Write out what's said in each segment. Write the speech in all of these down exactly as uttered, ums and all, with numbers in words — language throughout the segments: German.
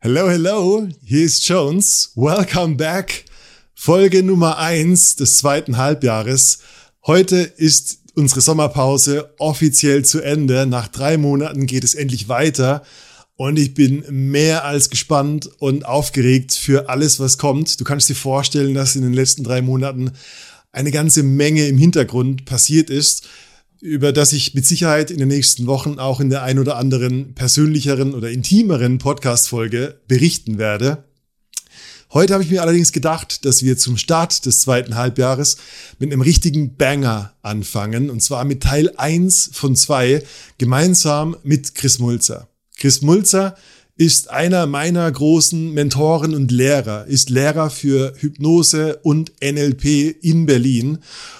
Hello, hello, hier ist Jones. Welcome back. Folge Nummer eins des zweiten Halbjahres. Heute ist unsere Sommerpause offiziell zu Ende. Nach drei Monaten geht es endlich weiter. Und ich bin mehr als gespannt und aufgeregt für alles, was kommt. Du kannst dir vorstellen, dass in den letzten drei Monaten eine ganze Menge im Hintergrund passiert ist, über das ich mit Sicherheit in den nächsten Wochen auch in der ein oder anderen persönlicheren oder intimeren Podcast-Folge berichten werde. Heute habe ich mir allerdings gedacht, dass wir zum Start des zweiten Halbjahres mit einem richtigen Banger anfangen. Und zwar mit Teil eins von zwei, gemeinsam mit Chris Mulzer. Chris Mulzer ist einer meiner großen Mentoren und Lehrer, ist Lehrer für Hypnose und N L P in Berlin.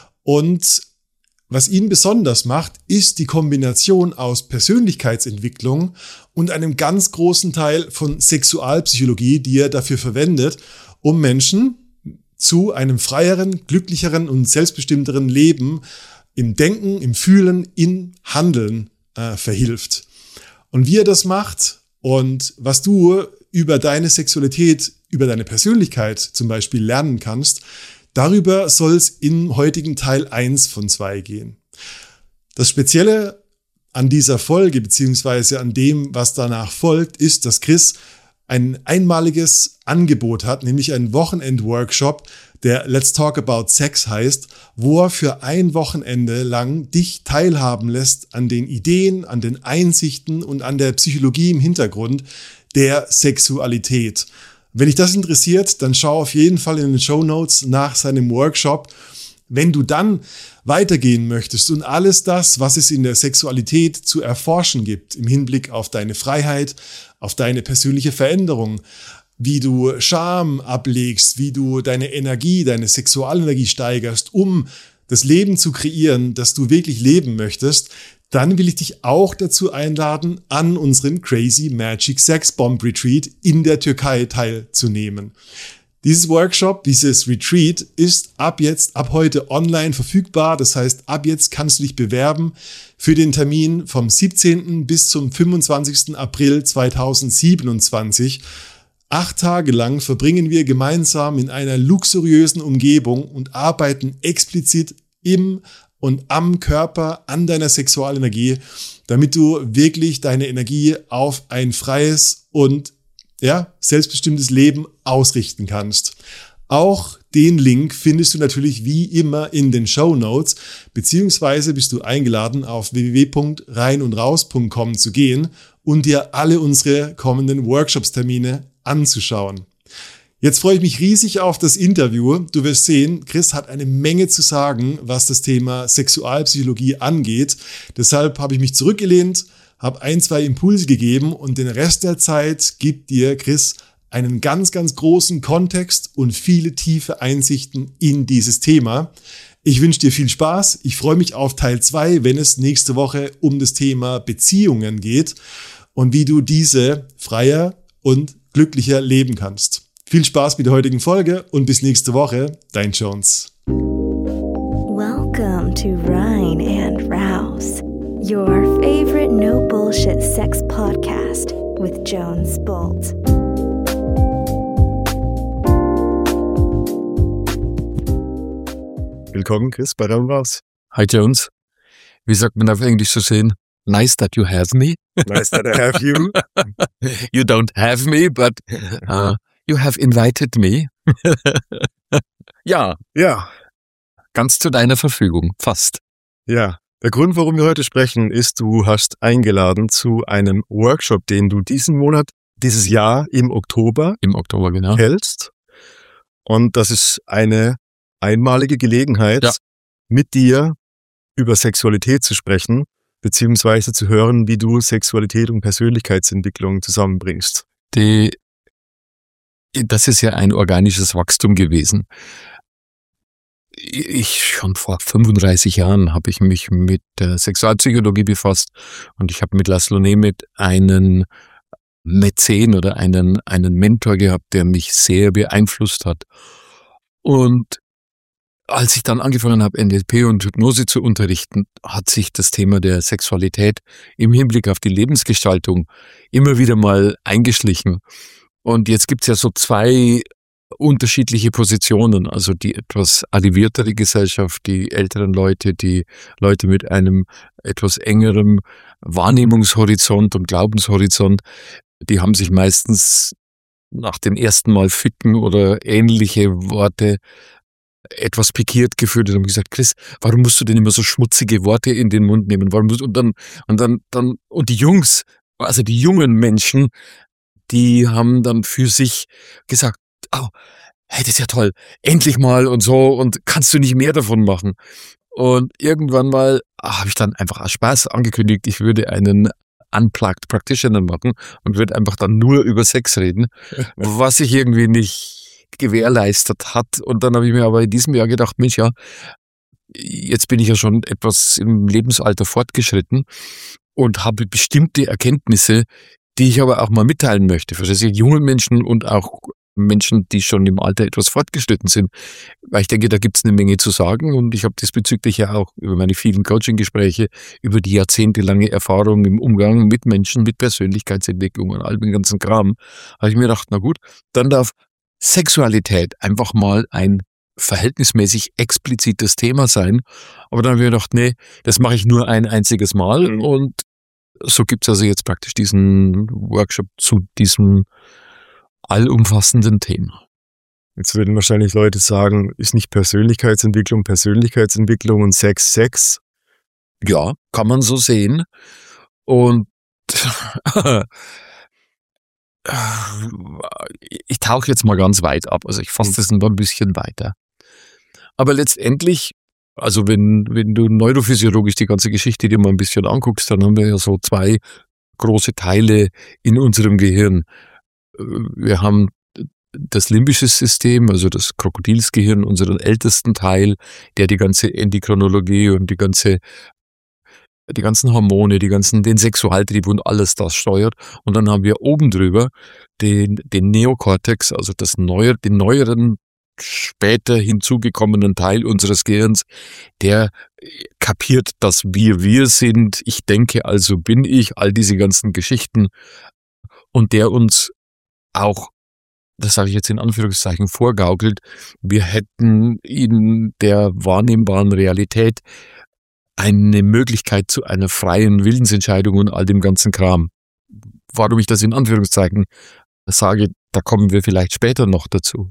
Und was ihn besonders macht, ist die Kombination aus Persönlichkeitsentwicklung und einem ganz großen Teil von Sexualpsychologie, die er dafür verwendet, um Menschen zu einem freieren, glücklicheren und selbstbestimmteren Leben im Denken, im Fühlen, im Handeln äh, verhilft. Und wie er das macht und was du über deine Sexualität, über deine Persönlichkeit zum Beispiel lernen kannst, darüber soll es im heutigen Teil eins von zwei gehen. Das Spezielle an dieser Folge beziehungsweise an dem, was danach folgt, ist, dass Chris ein einmaliges Angebot hat, nämlich einen Wochenend-Workshop, der Let's Talk About Sex heißt, wo er für ein Wochenende lang dich teilhaben lässt an den Ideen, an den Einsichten und an der Psychologie im Hintergrund der Sexualität. Wenn dich das interessiert, dann schau auf jeden Fall in den Shownotes nach seinem Workshop. Wenn du dann weitergehen möchtest und alles das, was es in der Sexualität zu erforschen gibt, im Hinblick auf deine Freiheit, auf deine persönliche Veränderung, wie du Scham ablegst, wie du deine Energie, deine Sexualenergie steigerst, um das Leben zu kreieren, das du wirklich leben möchtest, dann will ich dich auch dazu einladen, an unserem Crazy Magic Sex Bomb Retreat in der Türkei teilzunehmen. Dieses Workshop, dieses Retreat ist ab jetzt, ab heute online verfügbar. Das heißt, ab jetzt kannst du dich bewerben für den Termin vom siebzehnten bis zum fünfundzwanzigsten April zweitausendsiebenundzwanzig. Acht Tage lang verbringen wir gemeinsam in einer luxuriösen Umgebung und arbeiten explizit im und am Körper, an deiner Sexualenergie, damit du wirklich deine Energie auf ein freies und ja, selbstbestimmtes Leben ausrichten kannst. Auch den Link findest du natürlich wie immer in den Shownotes, beziehungsweise bist du eingeladen, auf w w w punkt rein und raus punkt com zu gehen und dir alle unsere kommenden Workshops-Termine anzuschauen. Jetzt freue ich mich riesig auf das Interview. Du wirst sehen, Chris hat eine Menge zu sagen, was das Thema Sexualpsychologie angeht. Deshalb habe ich mich zurückgelehnt, habe ein, zwei Impulse gegeben und den Rest der Zeit gibt dir Chris einen ganz, ganz großen Kontext und viele tiefe Einsichten in dieses Thema. Ich wünsche dir viel Spaß. Ich freue mich auf Teil zwei, wenn es nächste Woche um das Thema Beziehungen geht und wie du diese freier und glücklicher leben kannst. Viel Spaß mit der heutigen Folge und bis nächste Woche. Dein Jones. Welcome to Rein and Rouse, your favorite no bullshit sex podcast with Jones Bolt. Willkommen, Chris, bei Rein und Raus. Hi Jones. Wie sagt man auf Englisch so schön? Nice that you have me. Nice that I have you. You don't have me, but uh, you have invited me. Ja. Ja. Ganz zu deiner Verfügung, fast. Ja. Der Grund, warum wir heute sprechen, ist, du hast eingeladen zu einem Workshop, den du diesen Monat, dieses Jahr im Oktober, Im Oktober, genau. hältst. Und das ist eine einmalige Gelegenheit, Ja. mit dir über Sexualität zu sprechen, beziehungsweise zu hören, wie du Sexualität und Persönlichkeitsentwicklung zusammenbringst. Die, das ist ja ein organisches Wachstum gewesen. Ich schon vor fünfunddreißig Jahren habe ich mich mit der Sexualpsychologie befasst und ich habe mit Laszlo Nemeth einen Mäzen oder einen, einen Mentor gehabt, der mich sehr beeinflusst hat. Und als ich dann angefangen habe, N L P und Hypnose zu unterrichten, hat sich das Thema der Sexualität im Hinblick auf die Lebensgestaltung immer wieder mal eingeschlichen. Und jetzt gibt's ja so zwei unterschiedliche Positionen, also die etwas arriviertere Gesellschaft, die älteren Leute, die Leute mit einem etwas engeren Wahrnehmungshorizont und Glaubenshorizont, die haben sich meistens nach dem ersten Mal ficken oder ähnliche Worte etwas pikiert gefühlt und haben gesagt, Chris, warum musst du denn immer so schmutzige Worte in den Mund nehmen? Warum musst, und dann, und dann, dann, und die Jungs, also die jungen Menschen, die haben dann für sich gesagt, oh, hey, das ist ja toll, endlich mal und so, und kannst du nicht mehr davon machen? Und irgendwann mal habe ich dann einfach aus Spaß angekündigt, ich würde einen Unplugged Practitioner machen und würde einfach dann nur über Sex reden, was sich irgendwie nicht gewährleistet hat. Und dann habe ich mir aber in diesem Jahr gedacht, Mensch, ja, jetzt bin ich ja schon etwas im Lebensalter fortgeschritten und habe bestimmte Erkenntnisse, die ich aber auch mal mitteilen möchte. Verstehst du, jungen Menschen und auch Menschen, die schon im Alter etwas fortgeschritten sind. Weil ich denke, da gibt's eine Menge zu sagen und ich habe diesbezüglich ja auch über meine vielen Coaching-Gespräche, über die jahrzehntelange Erfahrung im Umgang mit Menschen, mit Persönlichkeitsentwicklung und all dem ganzen Kram, habe ich mir gedacht, na gut, dann darf Sexualität einfach mal ein verhältnismäßig explizites Thema sein. Aber dann habe ich mir gedacht, nee, das mache ich nur ein einziges Mal mhm. und so gibt's also jetzt praktisch diesen Workshop zu diesem allumfassenden Thema. Jetzt würden wahrscheinlich Leute sagen, ist nicht Persönlichkeitsentwicklung Persönlichkeitsentwicklung und Sex Sex? Ja, kann man so sehen. Und ich tauche jetzt mal ganz weit ab. Also ich fasse das ein bisschen weiter. Aber letztendlich, also wenn, wenn du neurophysiologisch die ganze Geschichte dir mal ein bisschen anguckst, dann haben wir ja so zwei große Teile in unserem Gehirn. Wir haben das limbische System, also das Krokodilsgehirn, unseren ältesten Teil, der die ganze Endokrinologie und die ganze, die ganzen Hormone, die ganzen, den Sexualtrieb und alles das steuert. Und dann haben wir oben drüber den, den Neokortex, also das neue, den neueren, später hinzugekommenen Teil unseres Gehirns, der kapiert, dass wir wir sind. Ich denke, also bin ich, all diese ganzen Geschichten. Und der uns auch, das sage ich jetzt in Anführungszeichen, vorgaukelt, wir hätten in der wahrnehmbaren Realität eine Möglichkeit zu einer freien Willensentscheidung und all dem ganzen Kram. Warum ich das in Anführungszeichen sage, da kommen wir vielleicht später noch dazu.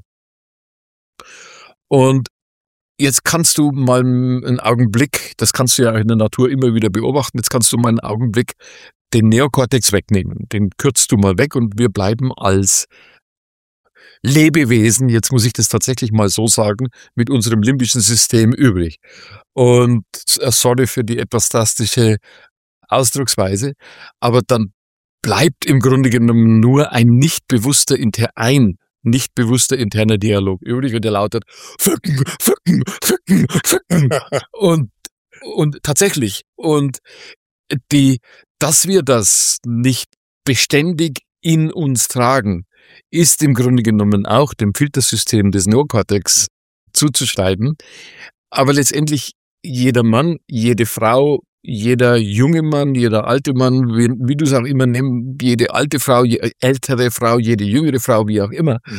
Und jetzt kannst du mal einen Augenblick, das kannst du ja in der Natur immer wieder beobachten, jetzt kannst du mal einen Augenblick den Neokortex wegnehmen. Den kürzt du mal weg und wir bleiben als Lebewesen, jetzt muss ich das tatsächlich mal so sagen, mit unserem limbischen System übrig. Und sorry für die etwas drastische Ausdrucksweise, aber dann bleibt im Grunde genommen nur ein nicht bewusster, inter, ein nicht bewusster interner Dialog übrig und der lautet Ficken, Ficken, Ficken, Ficken. und, und tatsächlich, und die, dass wir das nicht beständig in uns tragen, ist im Grunde genommen auch dem Filtersystem des Neokortex zuzuschreiben. Aber letztendlich jeder Mann, jede Frau, jeder junge Mann, jeder alte Mann, wie, wie du es auch immer nimmst, jede alte Frau, jede ältere Frau, jede jüngere Frau, wie auch immer, mhm.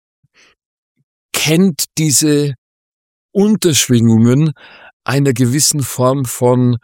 kennt diese Unterschwingungen einer gewissen Form von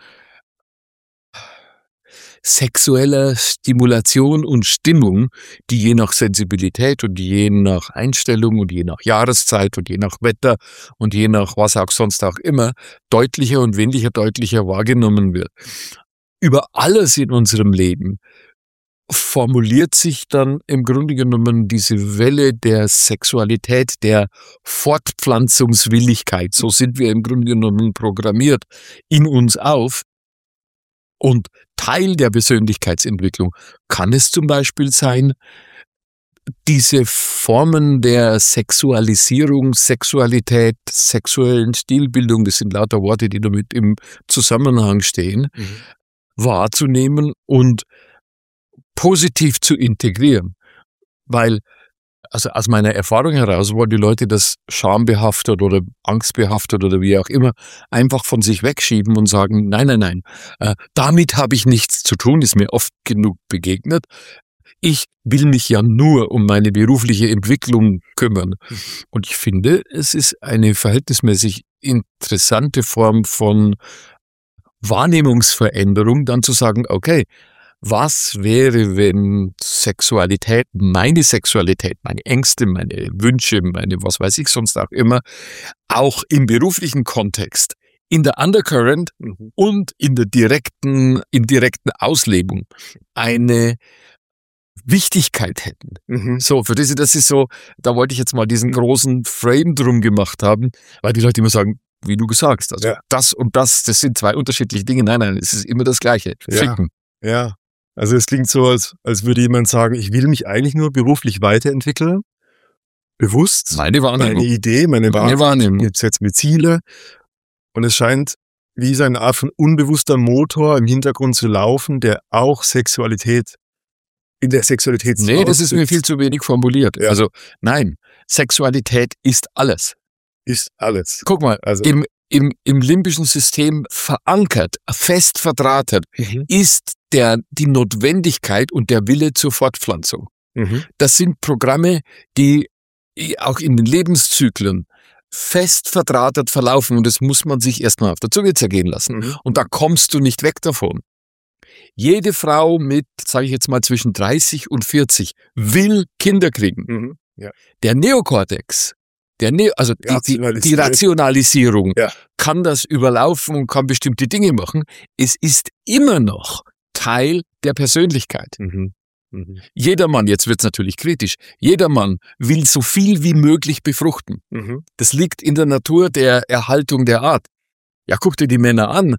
sexueller Stimulation und Stimmung, die je nach Sensibilität und je nach Einstellung und je nach Jahreszeit und je nach Wetter und je nach was auch sonst auch immer deutlicher und weniger deutlicher wahrgenommen wird. Über alles in unserem Leben formuliert sich dann im Grunde genommen diese Welle der Sexualität, der Fortpflanzungswilligkeit, so sind wir im Grunde genommen programmiert, in uns auf. Und Teil der Persönlichkeitsentwicklung kann es zum Beispiel sein, diese Formen der Sexualisierung, Sexualität, sexuellen Stilbildung, das sind lauter Worte, die damit im Zusammenhang stehen, mhm. wahrzunehmen und positiv zu integrieren. Weil, also aus meiner Erfahrung heraus, wollen die Leute das schambehaftet oder angstbehaftet oder wie auch immer einfach von sich wegschieben und sagen, nein, nein, nein, äh, damit habe ich nichts zu tun, ist mir oft genug begegnet. ich will mich ja nur um meine berufliche Entwicklung kümmern. Und ich finde, es ist eine verhältnismäßig interessante Form von Wahrnehmungsveränderung, dann zu sagen, okay, was wäre, wenn Sexualität, meine Sexualität, meine Ängste, meine Wünsche, meine was weiß ich sonst auch immer, auch im beruflichen Kontext, in der Undercurrent mhm. und in der direkten, in direkten Auslebung eine Wichtigkeit hätten. Mhm. So, für das, das ist so, da wollte ich jetzt mal diesen großen Frame drum gemacht haben, weil die Leute immer sagen, wie du gesagt hast, also ja. das und das, das sind zwei unterschiedliche Dinge. Nein, nein, es ist immer das Gleiche. Ficken. Ja, ja. Also es klingt so, als, als würde jemand sagen, ich will mich eigentlich nur beruflich weiterentwickeln, bewusst, meine Wahrnehmung, meine Idee, meine, meine Wahrnehmung. Jetzt setze mir Ziele und es scheint wie so eine Art von unbewusster Motor im Hintergrund zu laufen, der auch Sexualität, in der Sexualität Nee, das ist mir viel zu wenig formuliert. Ja. Also nein, Sexualität ist alles. Ist alles. Guck mal, also, im, im, im limbischen System verankert, fest verdrahtet, mhm. ist der, die Notwendigkeit und der Wille zur Fortpflanzung. Mhm. Das sind Programme, die auch in den Lebenszyklen fest verdrahtet verlaufen und das muss man sich erstmal auf der Zunge zergehen lassen. Mhm. Und da kommst du nicht weg davon. Jede Frau mit, sage ich jetzt mal, zwischen dreißig und vierzig will Kinder kriegen. Mhm. Ja. Der Neokortex, der Neo, also die, die, die Rationalisierung ja. kann das überlaufen und kann bestimmte Dinge machen. Es ist immer noch Teil der Persönlichkeit. Mhm. Mhm. Jeder Mann, jetzt wird's natürlich kritisch, jeder Mann will so viel wie möglich befruchten. Mhm. Das liegt in der Natur der Erhaltung der Art. Ja, guck dir die Männer an.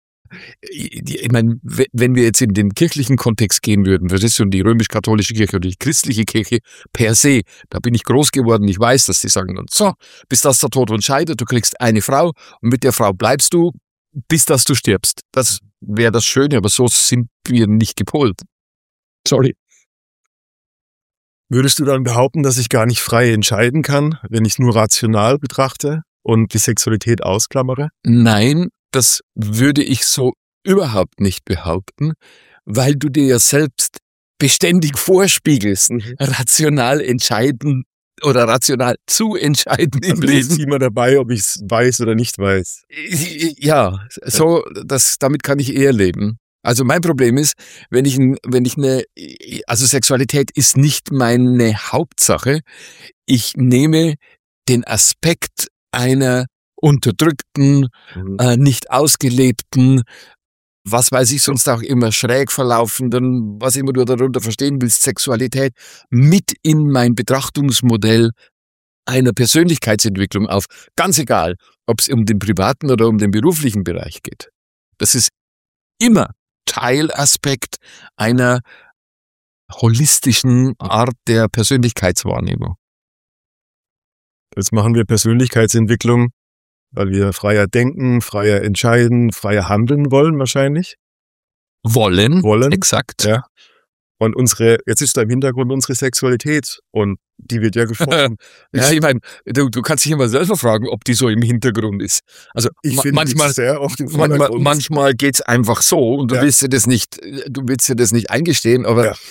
Ich meine, wenn wir jetzt in den kirchlichen Kontext gehen würden, das ist schon die römisch-katholische Kirche oder die christliche Kirche per se, da bin ich groß geworden, ich weiß, dass die sagen dann, so, bis das der Tod uns scheidet, du kriegst eine Frau und mit der Frau bleibst du, bis dass du stirbst. Das wäre das Schöne, aber so sind wir nicht gepolt. Sorry. Würdest du dann behaupten, dass ich gar nicht frei entscheiden kann, wenn ich es nur rational betrachte und die Sexualität ausklammere? Nein, das würde ich so überhaupt nicht behaupten, weil du dir ja selbst beständig vorspiegelst, mhm. rational entscheiden oder rational zu entscheiden im also Leben. ist immer dabei, ob ich es weiß oder nicht weiß. Ja, so, das, damit kann ich eher leben. Also mein Problem ist, wenn ich, wenn ich eine, also Sexualität ist nicht meine Hauptsache. Ich nehme den Aspekt einer unterdrückten, mhm. äh, nicht ausgelebten, was weiß ich sonst auch immer schräg verlaufenden, was immer du darunter verstehen willst, Sexualität mit in mein Betrachtungsmodell einer Persönlichkeitsentwicklung auf. Ganz egal, ob es um den privaten oder um den beruflichen Bereich geht. Das ist immer Teilaspekt einer holistischen Art der Persönlichkeitswahrnehmung. Jetzt machen wir Persönlichkeitsentwicklung, weil wir freier denken, freier entscheiden, freier handeln wollen wahrscheinlich. Wollen, wollen. Exakt. Ja. Und unsere, jetzt ist da im Hintergrund unsere Sexualität und die wird ja geformt. Ja, ich meine, du, du kannst dich immer selber fragen, ob die so im Hintergrund ist. Also ich ma- finde manchmal, sehr oft im manchmal, manchmal geht's einfach so und du ja. willst dir das nicht, du willst dir das nicht eingestehen, aber ja.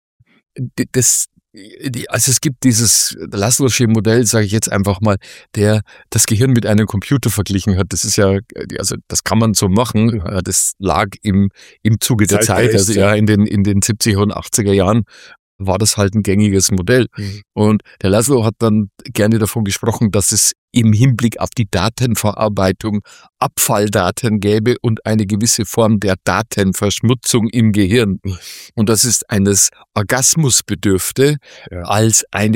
das, die, also es gibt dieses Laszlo'sche Modell, sage ich jetzt einfach mal, der das Gehirn mit einem Computer verglichen hat. Das ist ja, also das kann man so machen. Das lag im im Zuge der Zeit Zeit, also ja in den in den siebziger und achtziger Jahren war das halt ein gängiges Modell. Mhm. Und der Laszlo hat dann gerne davon gesprochen, dass es im Hinblick auf die Datenverarbeitung Abfalldaten gäbe und eine gewisse Form der Datenverschmutzung im Gehirn. Mhm. Und das ist eines Orgasmus bedürfte, ja. als eine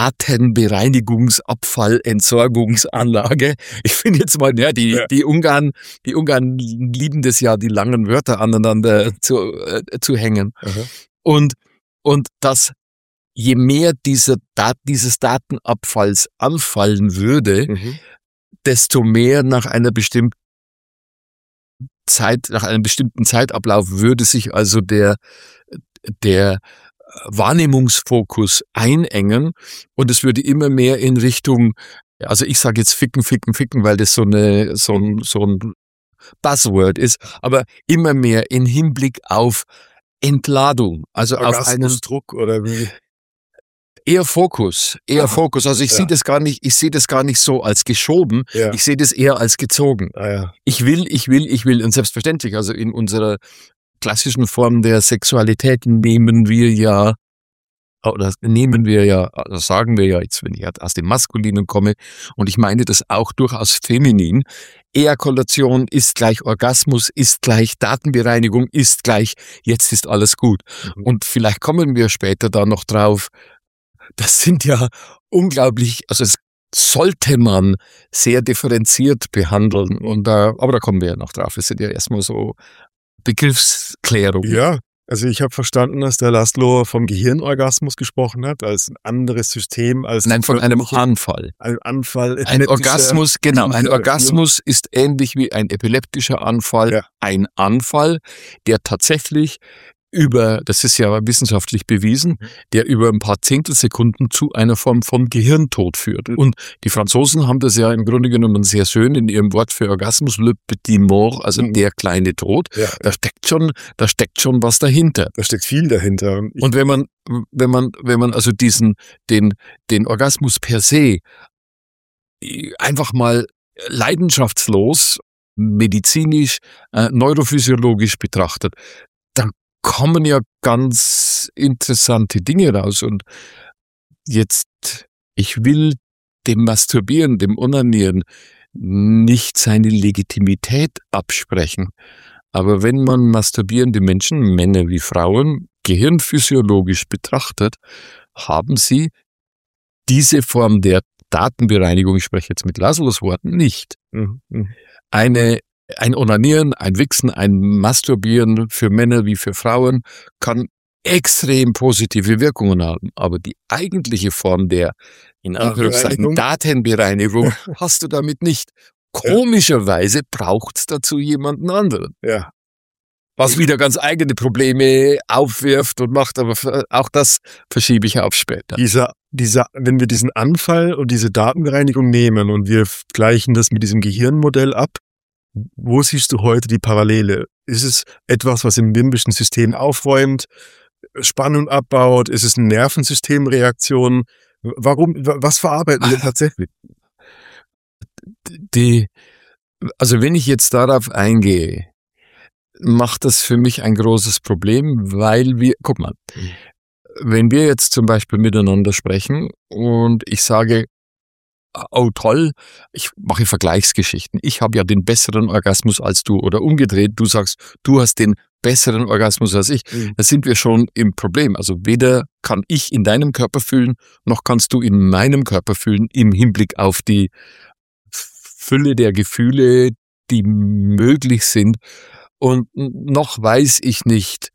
Datenbereinigungsabfallentsorgungsanlage. Ich finde jetzt mal, ja, die, ja. die Ungarn, die Ungarn lieben das ja, die langen Wörter aneinander zu, äh, zu hängen. Aha. Und Und dass je mehr dieser Dat- dieses Datenabfalls anfallen würde, Mhm. desto mehr nach einer bestimmten Zeit, nach einem bestimmten Zeitablauf würde sich also der, der Wahrnehmungsfokus einengen und es würde immer mehr in Richtung, also ich sage jetzt ficken, ficken, ficken, weil das so eine, so ein, so ein Buzzword ist, aber immer mehr in Hinblick auf Entladung, also auf einen Orgasmusdruck oder wie? Eher Fokus, eher Ah, Fokus. Also ich ja. sehe das gar nicht, ich sehe das gar nicht so als geschoben. Ja. Ich sehe das eher als gezogen. Ah, ja. Ich will, ich will, ich will. Und selbstverständlich, also in unserer klassischen Form der Sexualität nehmen wir ja, oder nehmen wir ja, also sagen wir ja jetzt, wenn ich aus dem Maskulinen komme, und ich meine das auch durchaus feminin, Ejakulation ist gleich Orgasmus, ist gleich Datenbereinigung, ist gleich, jetzt ist alles gut. Mhm. Und vielleicht kommen wir später da noch drauf, das sind ja unglaublich, also es sollte man sehr differenziert behandeln. Und da, aber da kommen wir ja noch drauf. Es sind ja erstmal so Begriffsklärungen. Ja, also ich habe verstanden, dass der Laszlo vom Gehirnorgasmus gesprochen hat, als ein anderes System, als Nein, von einem Anfall. ein Anfall. Ein epileptischer- Orgasmus, genau, ein dieser- Orgasmus ist ähnlich wie ein epileptischer Anfall, Ja. ein Anfall, der tatsächlich über, das ist ja wissenschaftlich bewiesen, der über ein paar Zehntelsekunden zu einer Form von Gehirntod führt. Und die Franzosen haben das ja im Grunde genommen sehr schön in ihrem Wort für Orgasmus, le petit mort, also Mhm. der kleine Tod. Ja, Da steckt schon, da steckt schon was dahinter. da steckt viel dahinter. Und ich, Und wenn man, wenn man, wenn man also diesen, den, den Orgasmus per se einfach mal leidenschaftslos, medizinisch, äh, neurophysiologisch betrachtet, dann kommen ja ganz interessante Dinge raus. Und jetzt, ich will dem Masturbieren, dem Onanieren nicht seine Legitimität absprechen. Aber wenn man masturbierende Menschen, Männer wie Frauen, gehirnphysiologisch betrachtet, haben sie diese Form der Datenbereinigung, ich spreche jetzt mit Laszlos Worten, nicht. Mhm, mhm. Eine, ein Onanieren, ein Wichsen, ein Masturbieren für Männer wie für Frauen kann extrem positive Wirkungen haben. Aber die eigentliche Form der, in Anführungszeichen, Datenbereinigung? Datenbereinigung hast du damit nicht. Komischerweise braucht es dazu jemanden anderen. Ja, Was wieder ganz eigene Probleme aufwirft und macht, aber auch das verschiebe ich auf später. dieser, dieser, wenn wir diesen Anfall und diese Datenbereinigung nehmen und wir gleichen das mit diesem Gehirnmodell ab, wo siehst du heute die Parallele? Ist es etwas, was im limbischen System aufräumt, Spannung abbaut? Ist es eine Nervensystemreaktion? Warum, was verarbeiten wir tatsächlich? Die, also wenn ich jetzt darauf eingehe, macht das für mich ein großes Problem, weil wir, guck mal, Mhm. wenn wir jetzt zum Beispiel miteinander sprechen und ich sage, oh toll, ich mache Vergleichsgeschichten, ich habe ja den besseren Orgasmus als du oder umgedreht, du sagst, du hast den besseren Orgasmus als ich, Mhm. da sind wir schon im Problem. Also weder kann ich in deinem Körper fühlen, noch kannst du in meinem Körper fühlen im Hinblick auf die Fülle der Gefühle, die möglich sind. Und noch weiß ich nicht,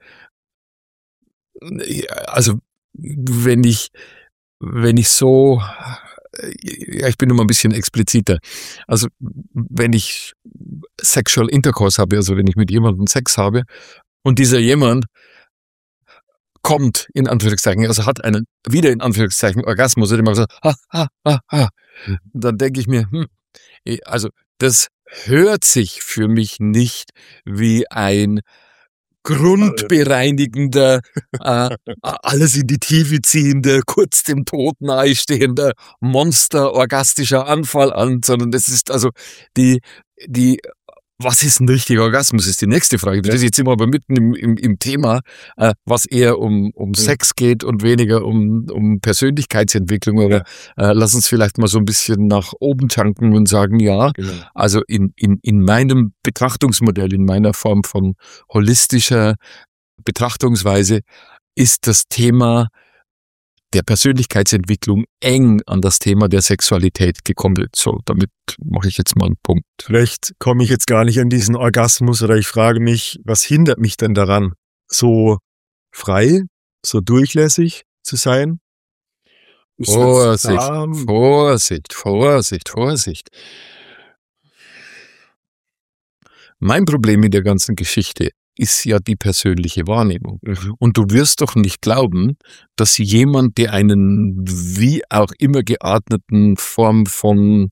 also wenn ich, wenn ich so, ja, ich bin immer ein bisschen expliziter. Also wenn ich Sexual Intercourse habe, also wenn ich mit jemandem Sex habe und dieser jemand kommt, in Anführungszeichen, also hat einen, wieder in Anführungszeichen, Orgasmus, und immer so, ha, ha, ha, ha. Dann denke ich mir, hm, also das hört sich für mich nicht wie ein grundbereinigender, äh, alles in die Tiefe ziehender, kurz dem Tod nahestehender, monster-orgastischer Anfall an, sondern das ist also die, die, was ist ein richtiger Orgasmus, ist die nächste Frage. Das ist jetzt immer aber mitten im, im, im Thema, äh, was eher um, um Sex geht und weniger um, um Persönlichkeitsentwicklung. Aber äh, lass uns vielleicht mal so ein bisschen nach oben tanken und sagen, ja, Genau. also in, in, in meinem Betrachtungsmodell, in meiner Form von holistischer Betrachtungsweise ist das Thema der Persönlichkeitsentwicklung eng an das Thema der Sexualität gekoppelt. So, damit mache ich jetzt mal einen Punkt. Vielleicht komme ich jetzt gar nicht an diesen Orgasmus oder ich frage mich, was hindert mich denn daran, so frei, so durchlässig zu sein? Vorsicht, Ähm, Vorsicht, Vorsicht, Vorsicht. Mein Problem mit der ganzen Geschichte ist ja die persönliche Wahrnehmung. Mhm. Und du wirst doch nicht glauben, dass jemand, der einen wie auch immer gearteten Form von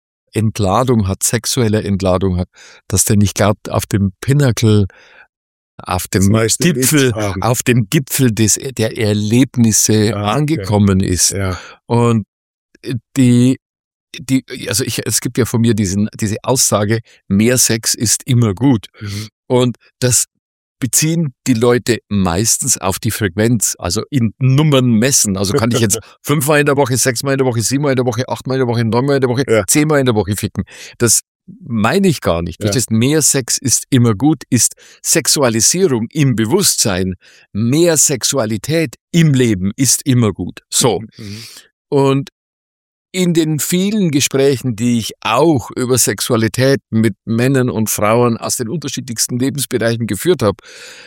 Entladung hat, sexueller Entladung hat, dass der nicht glaubt, auf dem Pinnacle auf dem Gipfel, auf dem Gipfel des, der Erlebnisse ah, angekommen okay. ist. Ja. Und die, die, also ich, es gibt ja von mir diesen, diese Aussage, mehr Sex ist immer gut. Mhm. Und das beziehen die Leute meistens auf die Frequenz, also in Nummern messen. Also kann ich jetzt fünfmal in der Woche, sechsmal in der Woche, siebenmal in der Woche, achtmal in der Woche, neunmal in der Woche, ja. zehnmal in der Woche ficken. Das meine ich gar nicht. Das ja. ist, mehr Sex ist immer gut, ist Sexualisierung im Bewusstsein, mehr Sexualität im Leben ist immer gut. So. Mhm. Und in den vielen Gesprächen, die ich auch über Sexualität mit Männern und Frauen aus den unterschiedlichsten Lebensbereichen geführt habe,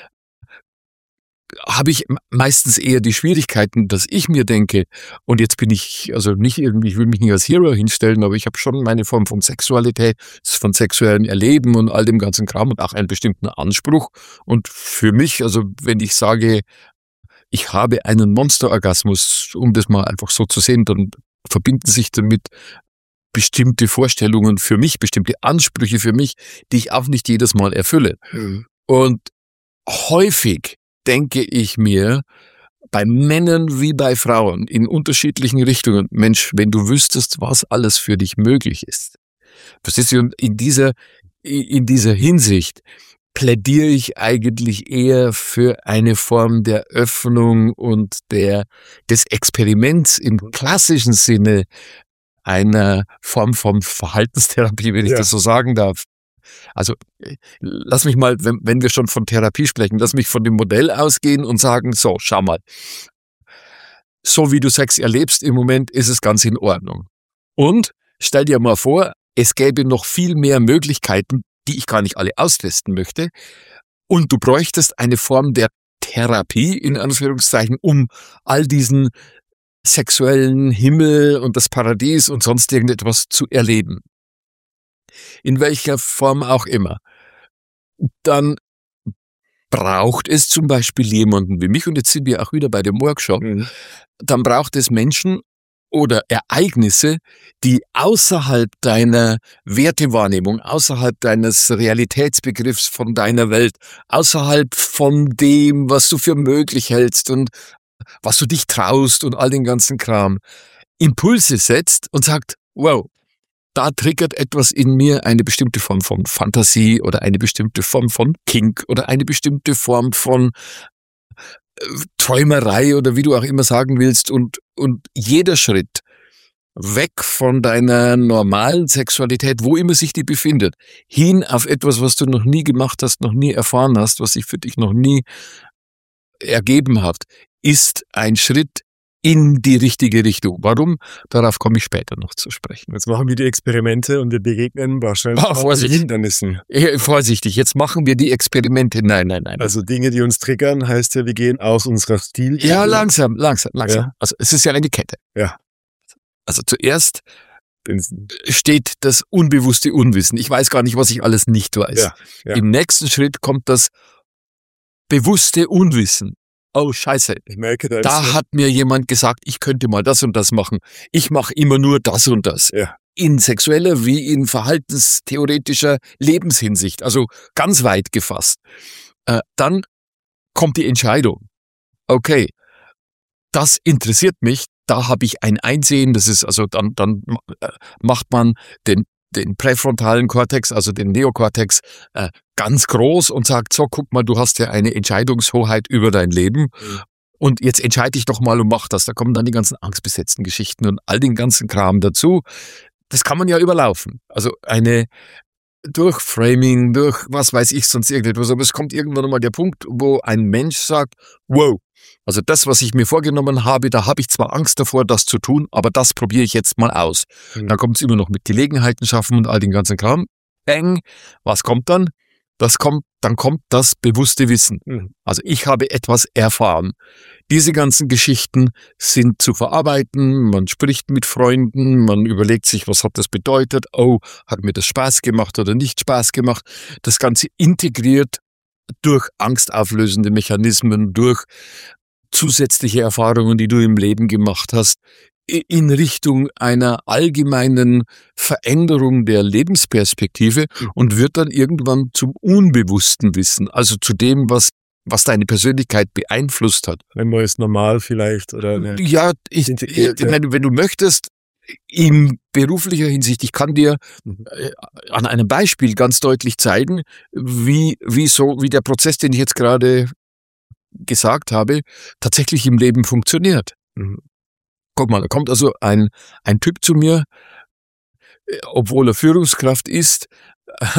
habe ich meistens eher die Schwierigkeiten, dass ich mir denke, und jetzt bin ich, also nicht irgendwie, ich will mich nicht als Hero hinstellen, aber ich habe schon meine Form von Sexualität, von sexuellem Erleben und all dem ganzen Kram und auch einen bestimmten Anspruch. Und für mich, also wenn ich sage, ich habe einen Monsterorgasmus, um das mal einfach so zu sehen, dann verbinden sich damit bestimmte Vorstellungen für mich, bestimmte Ansprüche für mich, die ich auch nicht jedes Mal erfülle. Mhm. Und häufig denke ich mir, bei Männern wie bei Frauen in unterschiedlichen Richtungen, Mensch, wenn du wüsstest, was alles für dich möglich ist. Verstehst du? Und in dieser, in dieser Hinsicht plädiere ich eigentlich eher für eine Form der Öffnung und der, des Experiments im klassischen Sinne einer Form von Verhaltenstherapie, wenn ich ja. das so sagen darf. Also lass mich mal, wenn, wenn wir schon von Therapie sprechen, lass mich von dem Modell ausgehen und sagen, so, schau mal, so wie du Sex erlebst im Moment, ist es ganz in Ordnung. Und stell dir mal vor, es gäbe noch viel mehr Möglichkeiten, die ich gar nicht alle austesten möchte. Und du bräuchtest eine Form der Therapie, in Anführungszeichen, um all diesen sexuellen Himmel und das Paradies und sonst irgendetwas zu erleben. In welcher Form auch immer. Dann braucht es zum Beispiel jemanden wie mich, und jetzt sind wir auch wieder bei dem Workshop, mhm. dann braucht es Menschen oder Ereignisse, die außerhalb deiner Wertewahrnehmung, außerhalb deines Realitätsbegriffs von deiner Welt, außerhalb von dem, was du für möglich hältst und was du dich traust und all den ganzen Kram, Impulse setzt und sagt, wow, da triggert etwas in mir eine bestimmte Form von Fantasie oder eine bestimmte Form von Kink oder eine bestimmte Form von Träumerei oder wie du auch immer sagen willst, und, und jeder Schritt weg von deiner normalen Sexualität, wo immer sich die befindet, hin auf etwas, was du noch nie gemacht hast, noch nie erfahren hast, was sich für dich noch nie ergeben hat, ist ein Schritt in die richtige Richtung. Warum? Darauf komme ich später noch zu sprechen. Jetzt machen wir die Experimente und wir begegnen wahrscheinlich oh, Vorsicht. Hindernissen. Ja, vorsichtig, jetzt machen wir die Experimente. Nein, nein, nein. Also Dinge, die uns triggern, heißt ja, wir gehen aus unserer Stil. Ja, langsam, langsam, langsam. Ja. Also es ist ja eine Kette. Ja. Also zuerst steht das unbewusste Unwissen. Ich weiß gar nicht, was ich alles nicht weiß. Ja, ja. Im nächsten Schritt kommt das bewusste Unwissen. Oh, scheiße. Ich merke, da, da ist hat mir jemand gesagt, ich könnte mal das und das machen. Ich mache immer nur das und das. Ja. In sexueller wie in verhaltenstheoretischer Lebenshinsicht. Also ganz weit gefasst. Äh, dann kommt die Entscheidung. Okay, das interessiert mich. Da habe ich ein Einsehen. Das ist also dann dann äh, macht man den den präfrontalen Kortex, also den Neokortex, äh, ganz groß und sagt, so, guck mal, du hast ja eine Entscheidungshoheit über dein Leben mhm. und jetzt entscheide ich doch mal und mach das. Da kommen dann die ganzen angstbesetzten Geschichten und all den ganzen Kram dazu. Das kann man ja überlaufen. Also eine durch Framing, durch was weiß ich, sonst irgendetwas. Aber es kommt irgendwann mal der Punkt, wo ein Mensch sagt, wow, also das, was ich mir vorgenommen habe, da habe ich zwar Angst davor, das zu tun, aber das probiere ich jetzt mal aus. Mhm. Dann kommt es immer noch mit Gelegenheiten schaffen und all den ganzen Kram. Bang, was kommt dann? Das kommt, dann kommt das bewusste Wissen. Mhm. Also ich habe etwas erfahren. Diese ganzen Geschichten sind zu verarbeiten, man spricht mit Freunden, man überlegt sich, was hat das bedeutet, oh, hat mir das Spaß gemacht oder nicht Spaß gemacht. Das Ganze integriert durch angstauflösende Mechanismen, durch zusätzliche Erfahrungen, die du im Leben gemacht hast, in Richtung einer allgemeinen Veränderung der Lebensperspektive und wird dann irgendwann zum unbewussten Wissen, also zu dem, was was deine Persönlichkeit beeinflusst hat. Ein neues Normal vielleicht oder eine ja, ich, ich, ich meine, wenn du möchtest, in beruflicher Hinsicht, ich kann dir äh, an einem Beispiel ganz deutlich zeigen, wie wie so wie der Prozess, den ich jetzt gerade gesagt habe, tatsächlich im Leben funktioniert. Mhm. Guck mal, da kommt also ein ein Typ zu mir, äh, obwohl er Führungskraft ist, äh,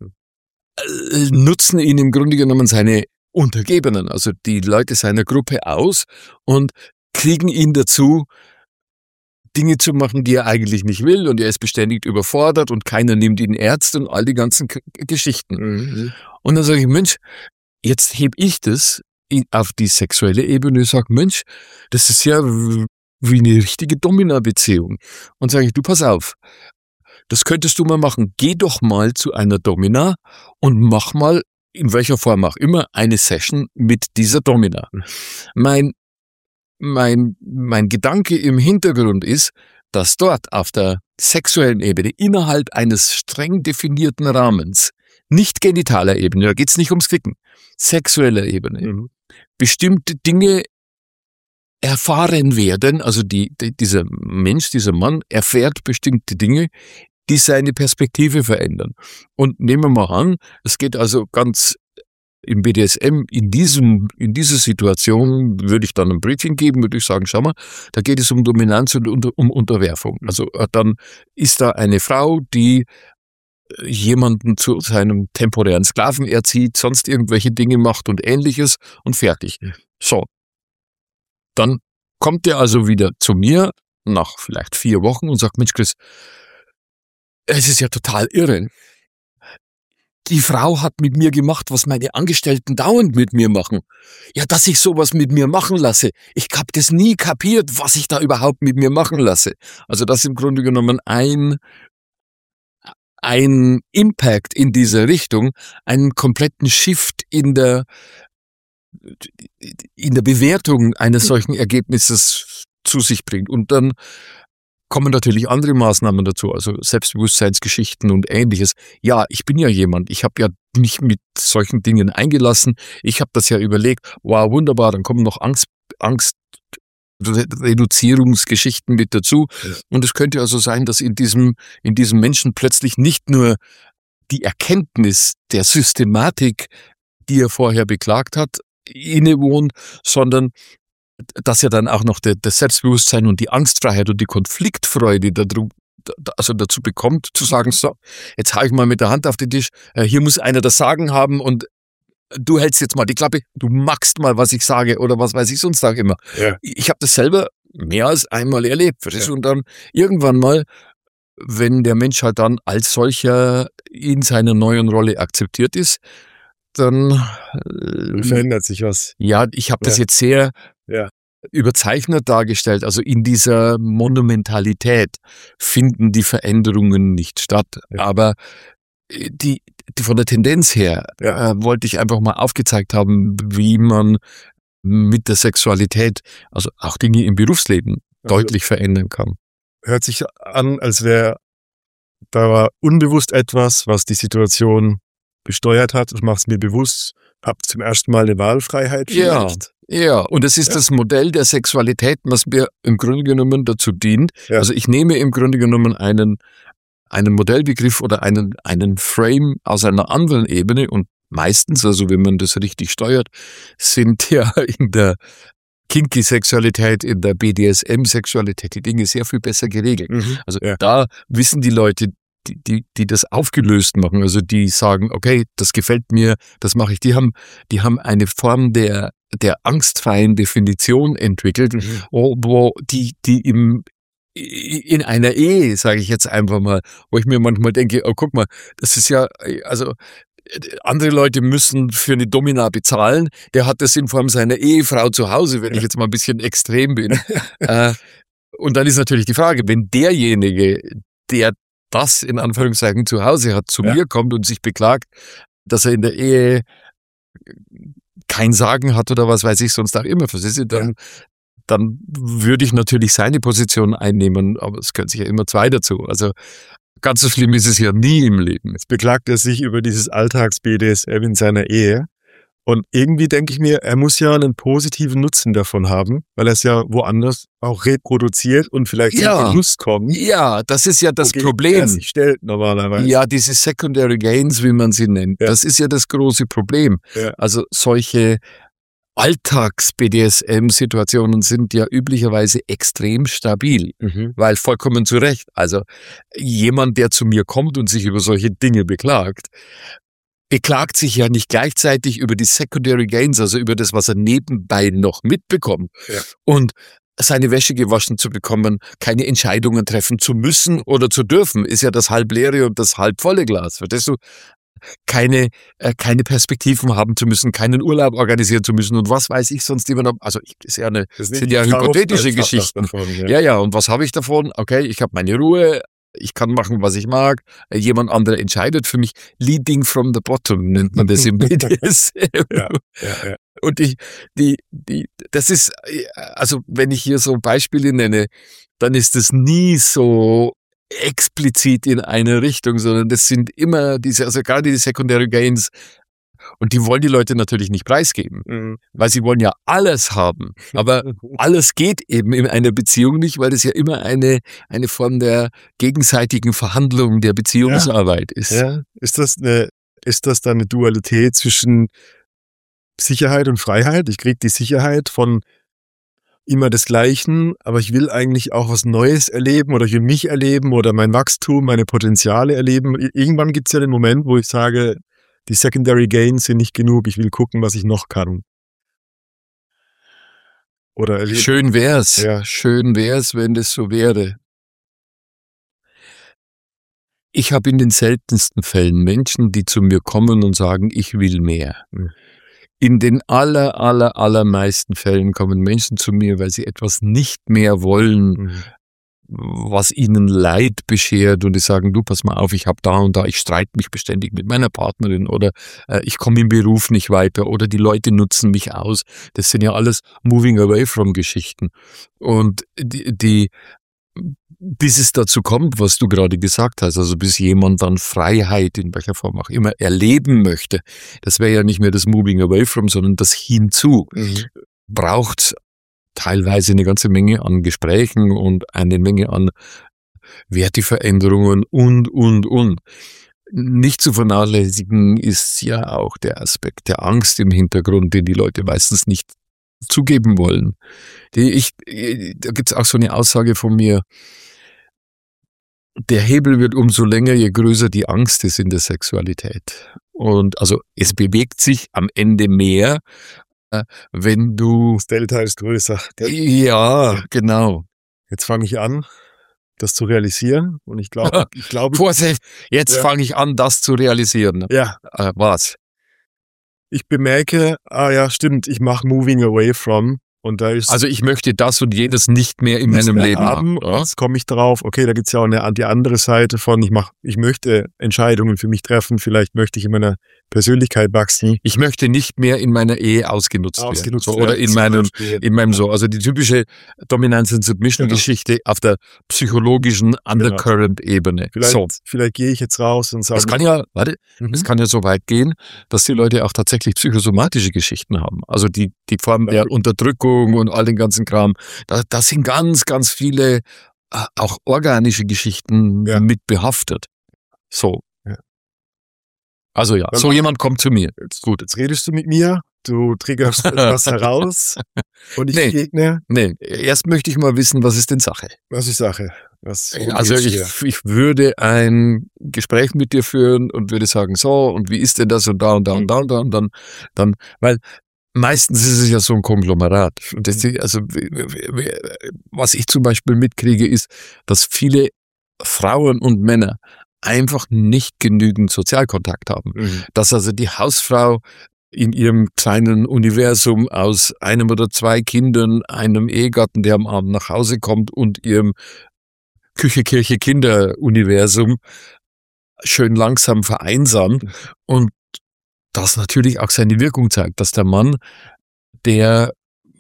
äh, nutzen ihn im Grunde genommen seine Untergebenen, also die Leute seiner Gruppe aus und kriegen ihn dazu, Dinge zu machen, die er eigentlich nicht will, und er ist beständig überfordert und keiner nimmt ihn ernst und all die ganzen K- Geschichten. Mhm. Und dann sage ich, Mensch, jetzt heb ich das in, auf die sexuelle Ebene und sage, Mensch, das ist ja w- wie eine richtige Domina-Beziehung. Und sage ich, du pass auf, das könntest du mal machen. Geh doch mal zu einer Domina und mach mal, in welcher Form auch immer, eine Session mit dieser Domina. Mein, mein, mein Gedanke im Hintergrund ist, dass dort auf der sexuellen Ebene innerhalb eines streng definierten Rahmens, nicht genitaler Ebene, da geht's nicht ums Ficken, sexueller Ebene, Mhm. bestimmte Dinge erfahren werden, also die, die, dieser Mensch, dieser Mann erfährt bestimmte Dinge, die seine Perspektive verändern. Und nehmen wir mal an, es geht also ganz im B D S M, in diesem, in dieser Situation würde ich dann ein Briefing geben, würde ich sagen, schau mal, da geht es um Dominanz und unter, um Unterwerfung. Also äh, dann ist da eine Frau, die äh, jemanden zu seinem temporären Sklaven erzieht, sonst irgendwelche Dinge macht und Ähnliches und fertig. So. Dann kommt er also wieder zu mir nach vielleicht vier Wochen und sagt, Mensch Chris, es ist ja total irre. Die Frau hat mit mir gemacht, was meine Angestellten dauernd mit mir machen. Ja, dass ich sowas mit mir machen lasse. Ich hab das nie kapiert, was ich da überhaupt mit mir machen lasse. Also das ist im Grunde genommen ein, ein Impact in dieser Richtung, einen kompletten Shift in der, in der Bewertung eines solchen Ergebnisses zu sich bringt. Und dann kommen natürlich andere Maßnahmen dazu, also Selbstbewusstseinsgeschichten und Ähnliches. Ja, ich bin ja jemand, ich habe ja mich mit solchen Dingen eingelassen, ich habe das ja überlegt, wow, wunderbar, dann kommen noch Angst, Angstreduzierungsgeschichten mit dazu. Ja. Und es könnte also sein, dass in diesem, in diesem Menschen plötzlich nicht nur die Erkenntnis der Systematik, die er vorher beklagt hat, innewohnt, sondern dass er dann auch noch das Selbstbewusstsein und die Angstfreiheit und die Konfliktfreude dazu, also dazu bekommt, zu sagen, so, jetzt hau ich mal mit der Hand auf den Tisch, hier muss einer das Sagen haben und du hältst jetzt mal die Klappe, du magst mal, was ich sage oder was weiß ich sonst auch immer. Ja. Ich habe das selber mehr als einmal erlebt. Ja. Und dann irgendwann mal, wenn der Mensch halt dann als solcher in seiner neuen Rolle akzeptiert ist, dann äh, verändert sich was. Ja, ich habe das ja. jetzt sehr ja. überzeichnet dargestellt. Also in dieser Monumentalität finden die Veränderungen nicht statt. Ja. Aber die, die von der Tendenz her ja. äh, wollte ich einfach mal aufgezeigt haben, wie man mit der Sexualität, also auch Dinge im Berufsleben, also deutlich verändern kann. Hört sich an, als wäre da war unbewusst etwas, was die Situation besteuert hat. Ich mache es mir bewusst, habe zum ersten Mal eine Wahlfreiheit vielleicht. Ja, ja. Und das ist ja. das Modell der Sexualität, was mir im Grunde genommen dazu dient. Ja. Also ich nehme im Grunde genommen einen einen Modellbegriff oder einen einen Frame aus einer anderen Ebene und meistens, also wenn man das richtig steuert, sind ja in der Kinky-Sexualität, in der B D S M-Sexualität die Dinge sehr viel besser geregelt. Mhm. Also ja. da wissen die Leute, die, die, die das aufgelöst machen, also die sagen, okay, das gefällt mir, das mache ich, die haben, die haben eine Form der, der angstfreien Definition entwickelt, mhm. wo, wo die, die im, in einer Ehe, sage ich jetzt einfach mal, wo ich mir manchmal denke, oh, guck mal, das ist ja, also, andere Leute müssen für eine Domina bezahlen, der hat das in Form seiner Ehefrau zu Hause, wenn ja. ich jetzt mal ein bisschen extrem bin. äh, und dann ist natürlich die Frage, wenn derjenige, der das in Anführungszeichen zu Hause hat, zu ja. mir kommt und sich beklagt, dass er in der Ehe kein Sagen hat oder was weiß ich sonst auch immer, dann, ja. dann würde ich natürlich seine Position einnehmen, aber es können sich ja immer zwei dazu. Also ganz so schlimm ist es ja nie im Leben. Jetzt beklagt er sich über dieses Alltags-B D S M in seiner Ehe. Und irgendwie denke ich mir, er muss ja einen positiven Nutzen davon haben, weil er es ja woanders auch reproduziert und vielleicht Ja. zum Genuss kommt. Ja, das ist ja das wogegen Problem. er sich stellt normalerweise. Ja, diese Secondary Gains, wie man sie nennt, Ja. das ist ja das große Problem. Ja. Also solche Alltags-B D S M-Situationen sind ja üblicherweise extrem stabil, Mhm. weil vollkommen zu Recht. Also jemand, der zu mir kommt und sich über solche Dinge beklagt, beklagt sich ja nicht gleichzeitig über die Secondary Gains, also über das, was er nebenbei noch mitbekommt. Ja. Und seine Wäsche gewaschen zu bekommen, keine Entscheidungen treffen zu müssen oder zu dürfen, ist ja das halbleere und das halbvolle Glas. Verstehst du? Keine, äh, keine Perspektiven haben zu müssen, keinen Urlaub organisieren zu müssen und was weiß ich sonst immer noch. Also ich, ist ja eine, Das sind ja hypothetische Geschichten. Davon, ja. Ja, ja, und was habe ich davon? Okay, ich habe meine Ruhe, ich kann machen, was ich mag, jemand anderer entscheidet für mich. Leading from the bottom nennt man das im B D S M. Ja, ja, ja. Und ich, die, die, das ist, also wenn ich hier so Beispiele nenne, dann ist es nie so explizit in eine Richtung, sondern das sind immer diese, also gerade die Secondary Gains, und die wollen die Leute natürlich nicht preisgeben, Mhm. weil sie wollen ja alles haben. Aber alles geht eben in einer Beziehung nicht, weil das ja immer eine, eine Form der gegenseitigen Verhandlung, der Beziehungsarbeit ist. Ja. Ist das eine, ist das dann eine Dualität zwischen Sicherheit und Freiheit? Ich kriege die Sicherheit von immer des Gleichen, aber ich will eigentlich auch was Neues erleben oder ich will mich erleben oder mein Wachstum, meine Potenziale erleben. Irgendwann gibt es ja den Moment, wo ich sage, die Secondary Gains sind nicht genug, ich will gucken, was ich noch kann. Oder erleben. Schön wär's. Ja. Schön wär's, wenn das so wäre. Ich habe in den seltensten Fällen Menschen, die zu mir kommen und sagen, ich will mehr. Mhm. In den aller, aller, allermeisten Fällen kommen Menschen zu mir, weil sie etwas nicht mehr wollen, Mhm. was ihnen Leid beschert, und die sagen, du, pass mal auf, ich habe da und da, ich streite mich beständig mit meiner Partnerin oder äh, ich komme im Beruf nicht weiter oder die Leute nutzen mich aus. Das sind ja alles Moving Away from Geschichten. Und die, die bis es dazu kommt, was du gerade gesagt hast, also bis jemand dann Freiheit in welcher Form auch immer erleben möchte, das wäre ja nicht mehr das Moving Away from, sondern das Hinzu, Mhm. braucht teilweise eine ganze Menge an Gesprächen und eine Menge an Werteveränderungen und, und, und. Nicht zu vernachlässigen ist ja auch der Aspekt der Angst im Hintergrund, den die Leute meistens nicht zugeben wollen. Die ich, da gibt's auch so eine Aussage von mir, der Hebel wird umso länger, je größer die Angst ist in der Sexualität. Und also es bewegt sich am Ende mehr, äh, wenn du... Das Delta ist größer. Ja, genau. Jetzt fange ich an, das zu realisieren und ich glaube, ich glaube, Vorsicht, jetzt Ja. fange ich an, das zu realisieren. ja, Äh, was? ich bemerke, ah ja, stimmt, ich mache Moving Away from und da ist Also ich möchte das und jedes nicht mehr in nichts meinem mehr Leben haben. haben. Jetzt komme ich drauf, okay, da gibt's ja auch eine, die andere Seite von, ich mach, ich möchte Entscheidungen für mich treffen, vielleicht möchte ich in meiner Persönlichkeit wachsen. Ich möchte nicht mehr in meiner Ehe ausgenutzt, Ausgenutzt werden. So, oder werden, in zum meinem, Beispiel. in meinem so. Also die typische Dominance and Submission Genau. Geschichte auf der psychologischen Undercurrent-Ebene. Vielleicht, So. vielleicht gehe ich jetzt raus und sage, Das kann ja, warte, Mhm. es kann ja so weit gehen, dass die Leute auch tatsächlich psychosomatische Geschichten haben. Also die, die Form Ja. der Unterdrückung und all den ganzen Kram. Da, da sind ganz, ganz viele äh, auch organische Geschichten Ja. mit behaftet. So. Ja. Also ja, Dann- so jemand kommt zu mir. jetzt, gut, jetzt redest du mit mir, du triggerst etwas heraus und ich Nee. gegne, Nee, erst möchte ich mal wissen, was ist denn Sache? was ist Sache? Was, worum Also geht's ich, hier? ich würde ein Gespräch mit dir führen und würde sagen, so, und wie ist denn das und da und da und da und da und dann, dann, weil meistens ist es ja so ein Konglomerat. Und das, also, w- w- w- was ich zum Beispiel mitkriege, ist, dass viele Frauen und Männer einfach nicht genügend Sozialkontakt haben. Mhm. Dass also die Hausfrau in ihrem kleinen Universum aus einem oder zwei Kindern, einem Ehegatten, der am Abend nach Hause kommt, und ihrem Küche, Kirche, Kinder-Universum schön langsam vereinsamt und das natürlich auch seine Wirkung zeigt, dass der Mann, der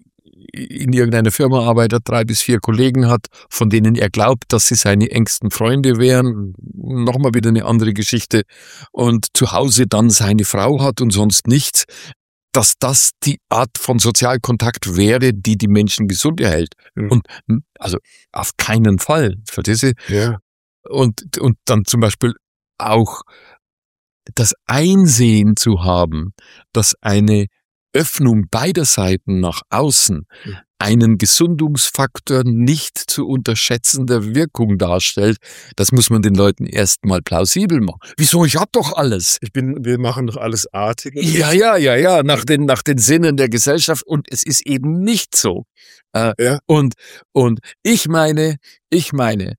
in irgendeiner Firma arbeitet, drei bis vier Kollegen hat, von denen er glaubt, dass sie seine engsten Freunde wären. Nochmal wieder eine andere Geschichte. Und zu Hause dann seine Frau hat und sonst nichts. Dass das die Art von Sozialkontakt wäre, die die Menschen gesund erhält. Mhm. Und also auf keinen Fall. Verstehst du? Ja. Und, und dann zum Beispiel auch das Einsehen zu haben, dass eine Öffnung beider Seiten nach außen mhm. einen Gesundungsfaktor nicht zu unterschätzender Wirkung darstellt, das muss man den Leuten erstmal plausibel machen. Wieso? Ich hab doch alles. Ich bin, wir machen doch alles artiger. Ja, ja, ja, ja, nach den, nach den Sinnen der Gesellschaft. Und es ist eben nicht so. Äh, ja. Und, und ich meine, ich meine,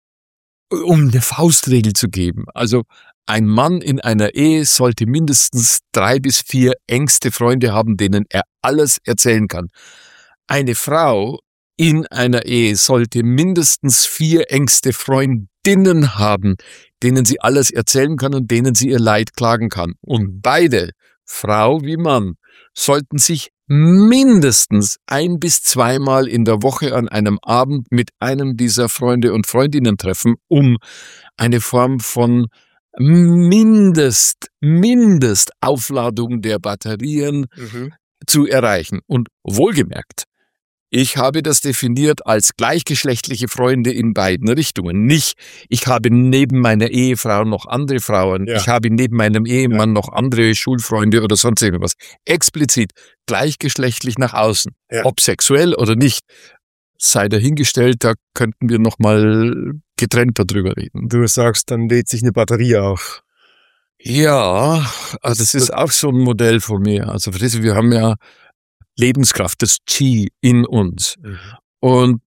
um eine Faustregel zu geben, also ein Mann in einer Ehe sollte mindestens drei bis vier engste Freunde haben, denen er alles erzählen kann. Eine Frau in einer Ehe sollte mindestens vier engste Freundinnen haben, denen sie alles erzählen kann und denen sie ihr Leid klagen kann. Und beide, Frau wie Mann, sollten sich mindestens ein bis zweimal in der Woche an einem Abend mit einem dieser Freunde und Freundinnen treffen, um eine Form von Mindest, Mindestaufladung der Batterien mhm. zu erreichen. Und wohlgemerkt, ich habe das definiert als gleichgeschlechtliche Freunde in beiden Richtungen. Nicht, ich habe neben meiner Ehefrau noch andere Frauen, ja. ich habe neben meinem Ehemann ja. noch andere Schulfreunde oder sonst irgendwas. Explizit gleichgeschlechtlich nach außen, ja. ob sexuell oder nicht. Sei dahingestellt, da könnten wir nochmal getrennt darüber reden. Du sagst, dann lädt sich eine Batterie auf. Ja, also das ist auch so ein Modell von mir. Also wir haben ja Lebenskraft, das Qi in uns. Mhm. Und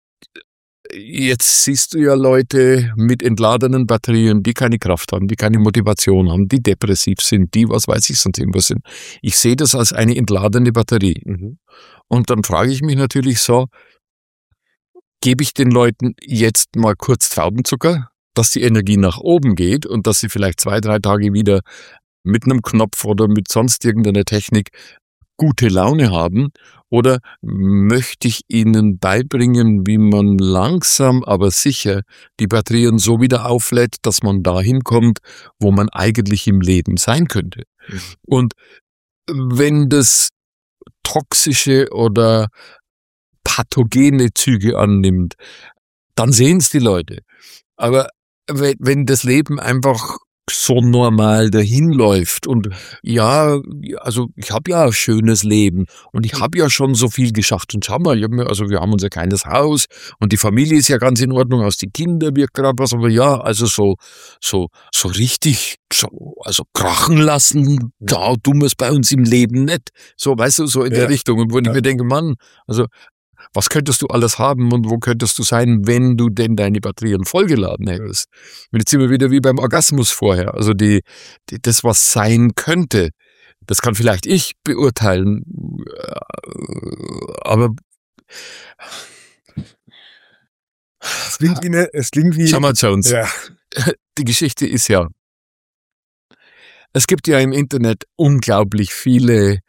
jetzt siehst du ja Leute mit entladenen Batterien, die keine Kraft haben, die keine Motivation haben, die depressiv sind, die was weiß ich sonst irgendwas sind. Ich sehe das als eine entladene Batterie. Mhm. Und dann frage ich mich natürlich so, gebe ich den Leuten jetzt mal kurz Traubenzucker, dass die Energie nach oben geht und dass sie vielleicht zwei, drei Tage wieder mit einem Knopf oder mit sonst irgendeiner Technik gute Laune haben? Oder möchte ich ihnen beibringen, wie man langsam, aber sicher die Batterien so wieder auflädt, dass man dahin kommt, wo man eigentlich im Leben sein könnte? Mhm. Und wenn das toxische oder pathogene Züge annimmt, dann sehen es die Leute. Aber wenn das Leben einfach so normal dahin läuft und ja, also ich habe ja ein schönes Leben und ich habe ja schon so viel geschafft und schau mal, ich hab mir, also wir haben unser kleines Haus und die Familie ist ja ganz in Ordnung, aus die Kinder wird gerade was, aber ja, also so so so richtig, so, also krachen lassen, da tun wir es bei uns im Leben nicht. So, weißt du, so in ja. der Richtung. Und wo ja. ich mir denke, Mann, also was könntest du alles haben und wo könntest du sein, wenn du denn deine Batterien vollgeladen hättest? Und jetzt sind wir wieder wie beim Orgasmus vorher. Also die, die das, was sein könnte, das kann vielleicht ich beurteilen, aber es klingt wie eine, es klingt wie... Schau mal, Jones, ja. die Geschichte ist ja, es gibt ja im Internet unglaublich viele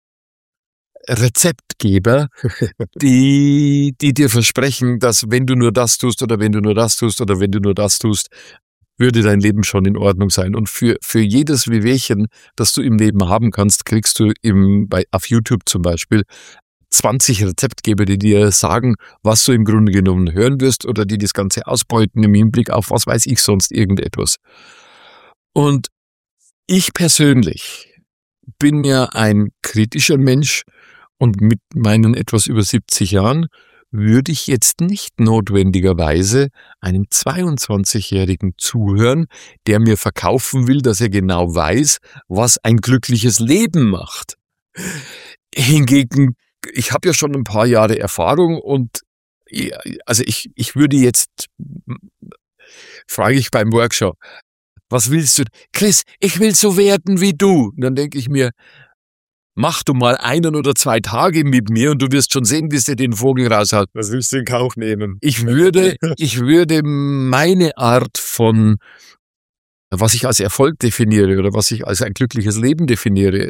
Rezeptgeber, die, die dir versprechen, dass wenn du nur das tust oder wenn du nur das tust oder wenn du nur das tust, würde dein Leben schon in Ordnung sein. Und für, für jedes Wehwehchen, das du im Leben haben kannst, kriegst du im, bei, auf YouTube zum Beispiel zwanzig Rezeptgeber, die dir sagen, was du im Grunde genommen hören wirst oder die das Ganze ausbeuten im Hinblick auf was weiß ich sonst irgendetwas. Und ich persönlich bin ja ein kritischer Mensch. Und mit meinen etwas über siebzig Jahren würde ich jetzt nicht notwendigerweise einem zweiundzwanzigjährigen zuhören, der mir verkaufen will, dass er genau weiß, was ein glückliches Leben macht. Hingegen, ich habe ja schon ein paar Jahre Erfahrung und also ich, ich würde jetzt, frage ich beim Workshop, was willst du? Chris, ich will so werden wie du. Und dann denke ich mir, mach du mal einen oder zwei Tage mit mir und du wirst schon sehen, wie es dir den Vogel raushaut. Was willst du in Kauf nehmen? Ich würde, ich würde meine Art von, was ich als Erfolg definiere oder was ich als ein glückliches Leben definiere,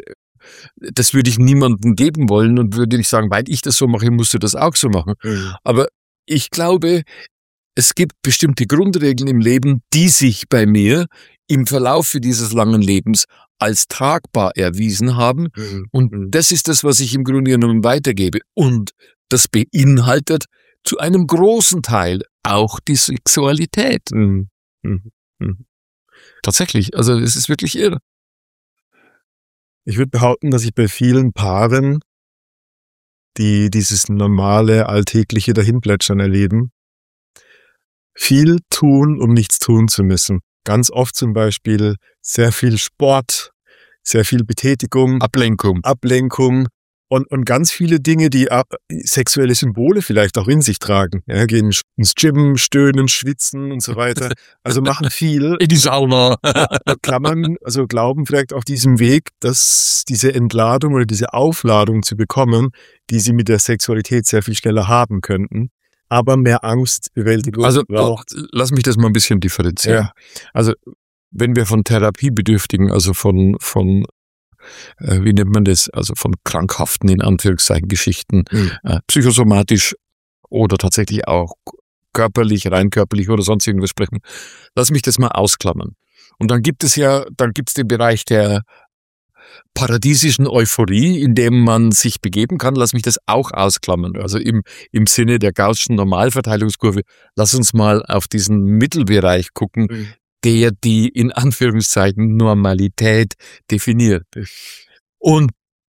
das würde ich niemandem geben wollen und würde nicht sagen, weil ich das so mache, musst du das auch so machen. Mhm. Aber ich glaube, es gibt bestimmte Grundregeln im Leben, die sich bei mir im Verlauf dieses langen Lebens als tragbar erwiesen haben. Mhm. Und mhm. das ist das, was ich im Grunde genommen weitergebe. Und das beinhaltet zu einem großen Teil auch die Sexualität. Mhm. Mhm. Mhm. Tatsächlich, also es ist wirklich irre. Ich würde behaupten, dass ich bei vielen Paaren, die dieses normale, alltägliche Dahinplätschern erleben, viel tun, um nichts tun zu müssen. Ganz oft zum Beispiel sehr viel Sport, sehr viel Betätigung, Ablenkung, Ablenkung und, und ganz viele Dinge, die ab, sexuelle Symbole vielleicht auch in sich tragen. Ja, gehen ins Gym, stöhnen, schwitzen und so weiter. Also machen viel. In die Sauna. Klammern, also glauben vielleicht auf diesem Weg, dass diese Entladung oder diese Aufladung zu bekommen, die sie mit der Sexualität sehr viel schneller haben könnten, aber mehr Angstbewältigung also, braucht. Lass mich das mal ein bisschen differenzieren. Ja. Also, wenn wir von Therapiebedürftigen, also von, von, äh, wie nennt man das, also von krankhaften, in Anführungszeichen, Geschichten, mhm. äh, psychosomatisch oder tatsächlich auch körperlich, rein körperlich oder sonst irgendwas sprechen, lass mich das mal ausklammern. Und dann gibt es ja, dann gibt es den Bereich der paradiesischen Euphorie, in dem man sich begeben kann, lass mich das auch ausklammern. Also im, im Sinne der Gaußschen Normalverteilungskurve, lass uns mal auf diesen Mittelbereich gucken, mhm. der die in Anführungszeichen Normalität definiert. Und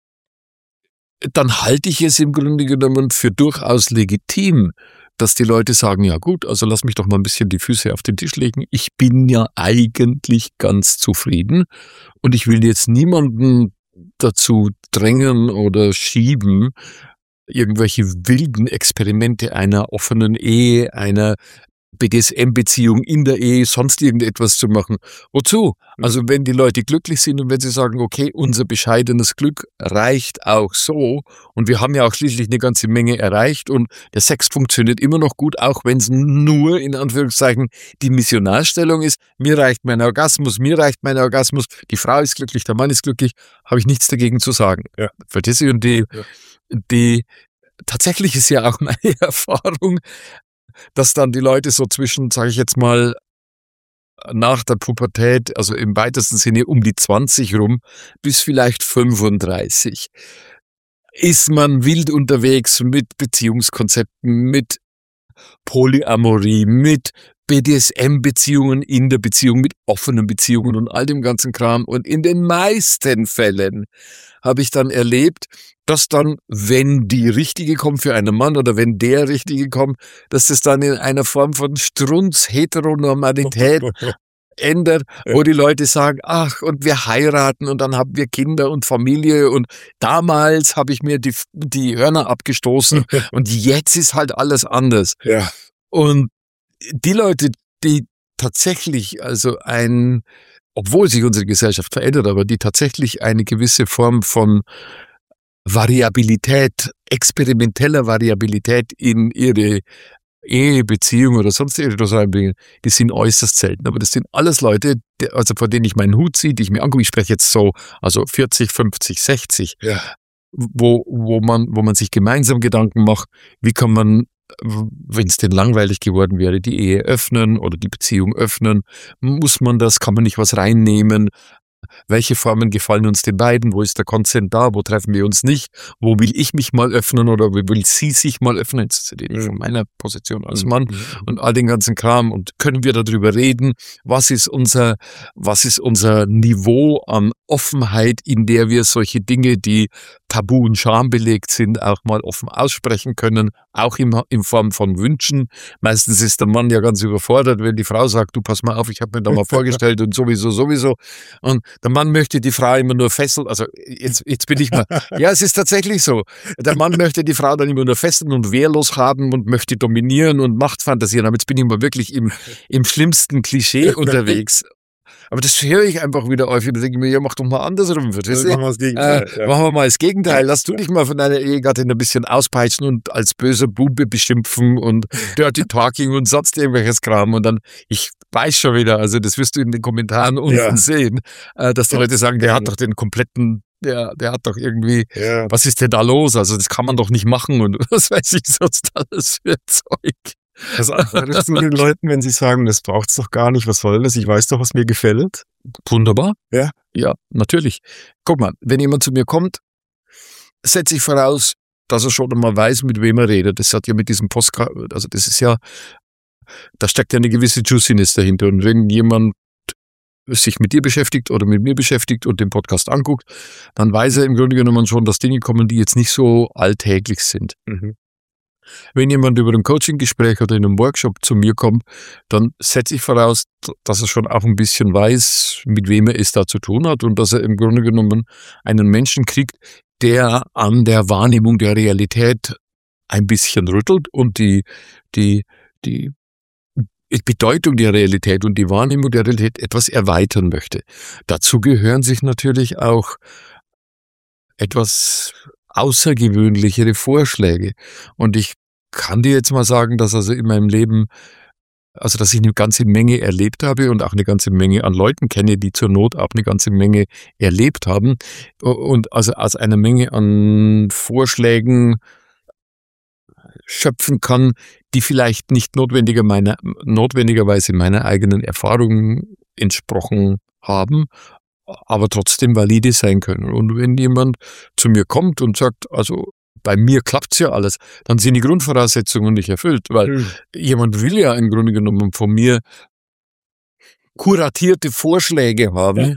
dann halte ich es im Grunde genommen für durchaus legitim, dass die Leute sagen, ja gut, also lass mich doch mal ein bisschen die Füße auf den Tisch legen. Ich bin ja eigentlich ganz zufrieden und ich will jetzt niemanden dazu drängen oder schieben, irgendwelche wilden Experimente einer offenen Ehe, einer B D S M-Beziehung in der Ehe, sonst irgendetwas zu machen. Wozu? Also wenn die Leute glücklich sind und wenn sie sagen, okay, unser bescheidenes Glück reicht auch so und wir haben ja auch schließlich eine ganze Menge erreicht und der Sex funktioniert immer noch gut, auch wenn es nur in Anführungszeichen die Missionarstellung ist. Mir reicht mein Orgasmus, mir reicht mein Orgasmus, die Frau ist glücklich, der Mann ist glücklich, habe ich nichts dagegen zu sagen. Ja. Verstehst du? Und die, ja. die tatsächlich ist ja auch meine Erfahrung, dass dann die Leute so zwischen, sage ich jetzt mal, nach der Pubertät, also im weitesten Sinne um die zwanzig rum, bis vielleicht fünfunddreißig, ist man wild unterwegs mit Beziehungskonzepten, mit Polyamorie, mit B D S M-Beziehungen in der Beziehung, mit offenen Beziehungen und all dem ganzen Kram. Und in den meisten Fällen habe ich dann erlebt, dass dann, wenn die Richtige kommt für einen Mann oder wenn der Richtige kommt, dass das dann in einer Form von Strunz-Heteronormalität ändert, wo die Leute sagen, ach, und wir heiraten und dann haben wir Kinder und Familie und damals habe ich mir die, die Hörner abgestoßen und jetzt ist halt alles anders. Ja. Und die Leute, die tatsächlich also ein, obwohl sich unsere Gesellschaft verändert, aber die tatsächlich eine gewisse Form von Variabilität, experimenteller Variabilität in ihre Ehe, Beziehung oder sonst irgendwas reinbringen, die sind äußerst selten. Aber das sind alles Leute, die, also vor denen ich meinen Hut ziehe, die ich mir angucke. Ich spreche jetzt so, also vierzig, fünfzig, sechzig, ja. wo, wo man, wo man sich gemeinsam Gedanken macht, wie kann man, wenn es denn langweilig geworden wäre, die Ehe öffnen oder die Beziehung öffnen? Muss man das? Kann man nicht was reinnehmen? Welche Formen gefallen uns den beiden? Wo ist der Konsent da? Wo treffen wir uns nicht? Wo will ich mich mal öffnen oder wo will sie sich mal öffnen? Jetzt rede ich von meiner Position als Mann und all den ganzen Kram. Und können wir darüber reden? Was ist unser, was ist unser Niveau an Offenheit, in der wir solche Dinge, die tabu und schambelegt sind, auch mal offen aussprechen können? Auch in, in Form von Wünschen. Meistens ist der Mann ja ganz überfordert, wenn die Frau sagt, du pass mal auf, ich habe mir da mal vorgestellt und sowieso, sowieso. Und der Mann möchte die Frau immer nur fesseln, also jetzt, jetzt bin ich mal, ja, es ist tatsächlich so. Der Mann möchte die Frau dann immer nur fesseln und wehrlos haben und möchte dominieren und Macht fantasieren. Aber jetzt bin ich mal wirklich im, im schlimmsten Klischee unterwegs. Aber das höre ich einfach wieder häufig. Da denke ich mir, ja, mach doch mal andersrum. Also machen wir das Gegenteil. Äh, ja. Machen wir mal das Gegenteil. Lass du dich mal von deiner Ehegattin ein bisschen auspeitschen und als böser Bube beschimpfen und Dirty Talking und sonst irgendwelches Kram. Und dann, ich weiß schon wieder, also das wirst du in den Kommentaren unten ja. sehen, äh, dass die Leute sagen, der hat doch den kompletten der, der hat doch irgendwie, Ja. was ist denn da los? Also das kann man doch nicht machen und was weiß ich sonst alles für Zeug. Was antwortest du den Leuten, wenn sie sagen, das braucht's doch gar nicht, was soll das? Ich weiß doch, was mir gefällt. Wunderbar. Ja. Ja, natürlich. Guck mal, wenn jemand zu mir kommt, setze ich voraus, dass er schon einmal weiß, mit wem er redet. Das hat ja mit diesem Postkarte, also das ist ja, da steckt ja eine gewisse Juiciness dahinter. Und wenn jemand sich mit dir beschäftigt oder mit mir beschäftigt und den Podcast anguckt, dann weiß er im Grunde genommen schon, dass Dinge kommen, die jetzt nicht so alltäglich sind. Mhm. Wenn jemand über ein Coaching-Gespräch oder in einem Workshop zu mir kommt, dann setze ich voraus, dass er schon auch ein bisschen weiß, mit wem er es da zu tun hat und dass er im Grunde genommen einen Menschen kriegt, der an der Wahrnehmung der Realität ein bisschen rüttelt und die, die, die Bedeutung der Realität und die Wahrnehmung der Realität etwas erweitern möchte. Dazu gehören sich natürlich auch etwas außergewöhnlichere Vorschläge. Und ich kann dir jetzt mal sagen, dass also in meinem Leben, also dass ich eine ganze Menge erlebt habe und auch eine ganze Menge an Leuten kenne, die zur Not auch eine ganze Menge erlebt haben und also aus einer Menge an Vorschlägen schöpfen kann, die vielleicht nicht notwendiger meiner, notwendigerweise meiner eigenen Erfahrung entsprochen haben, aber trotzdem valide sein können. Und wenn jemand zu mir kommt und sagt, also bei mir klappt's ja alles, dann sind die Grundvoraussetzungen nicht erfüllt, weil mhm. jemand will ja im Grunde genommen von mir kuratierte Vorschläge haben,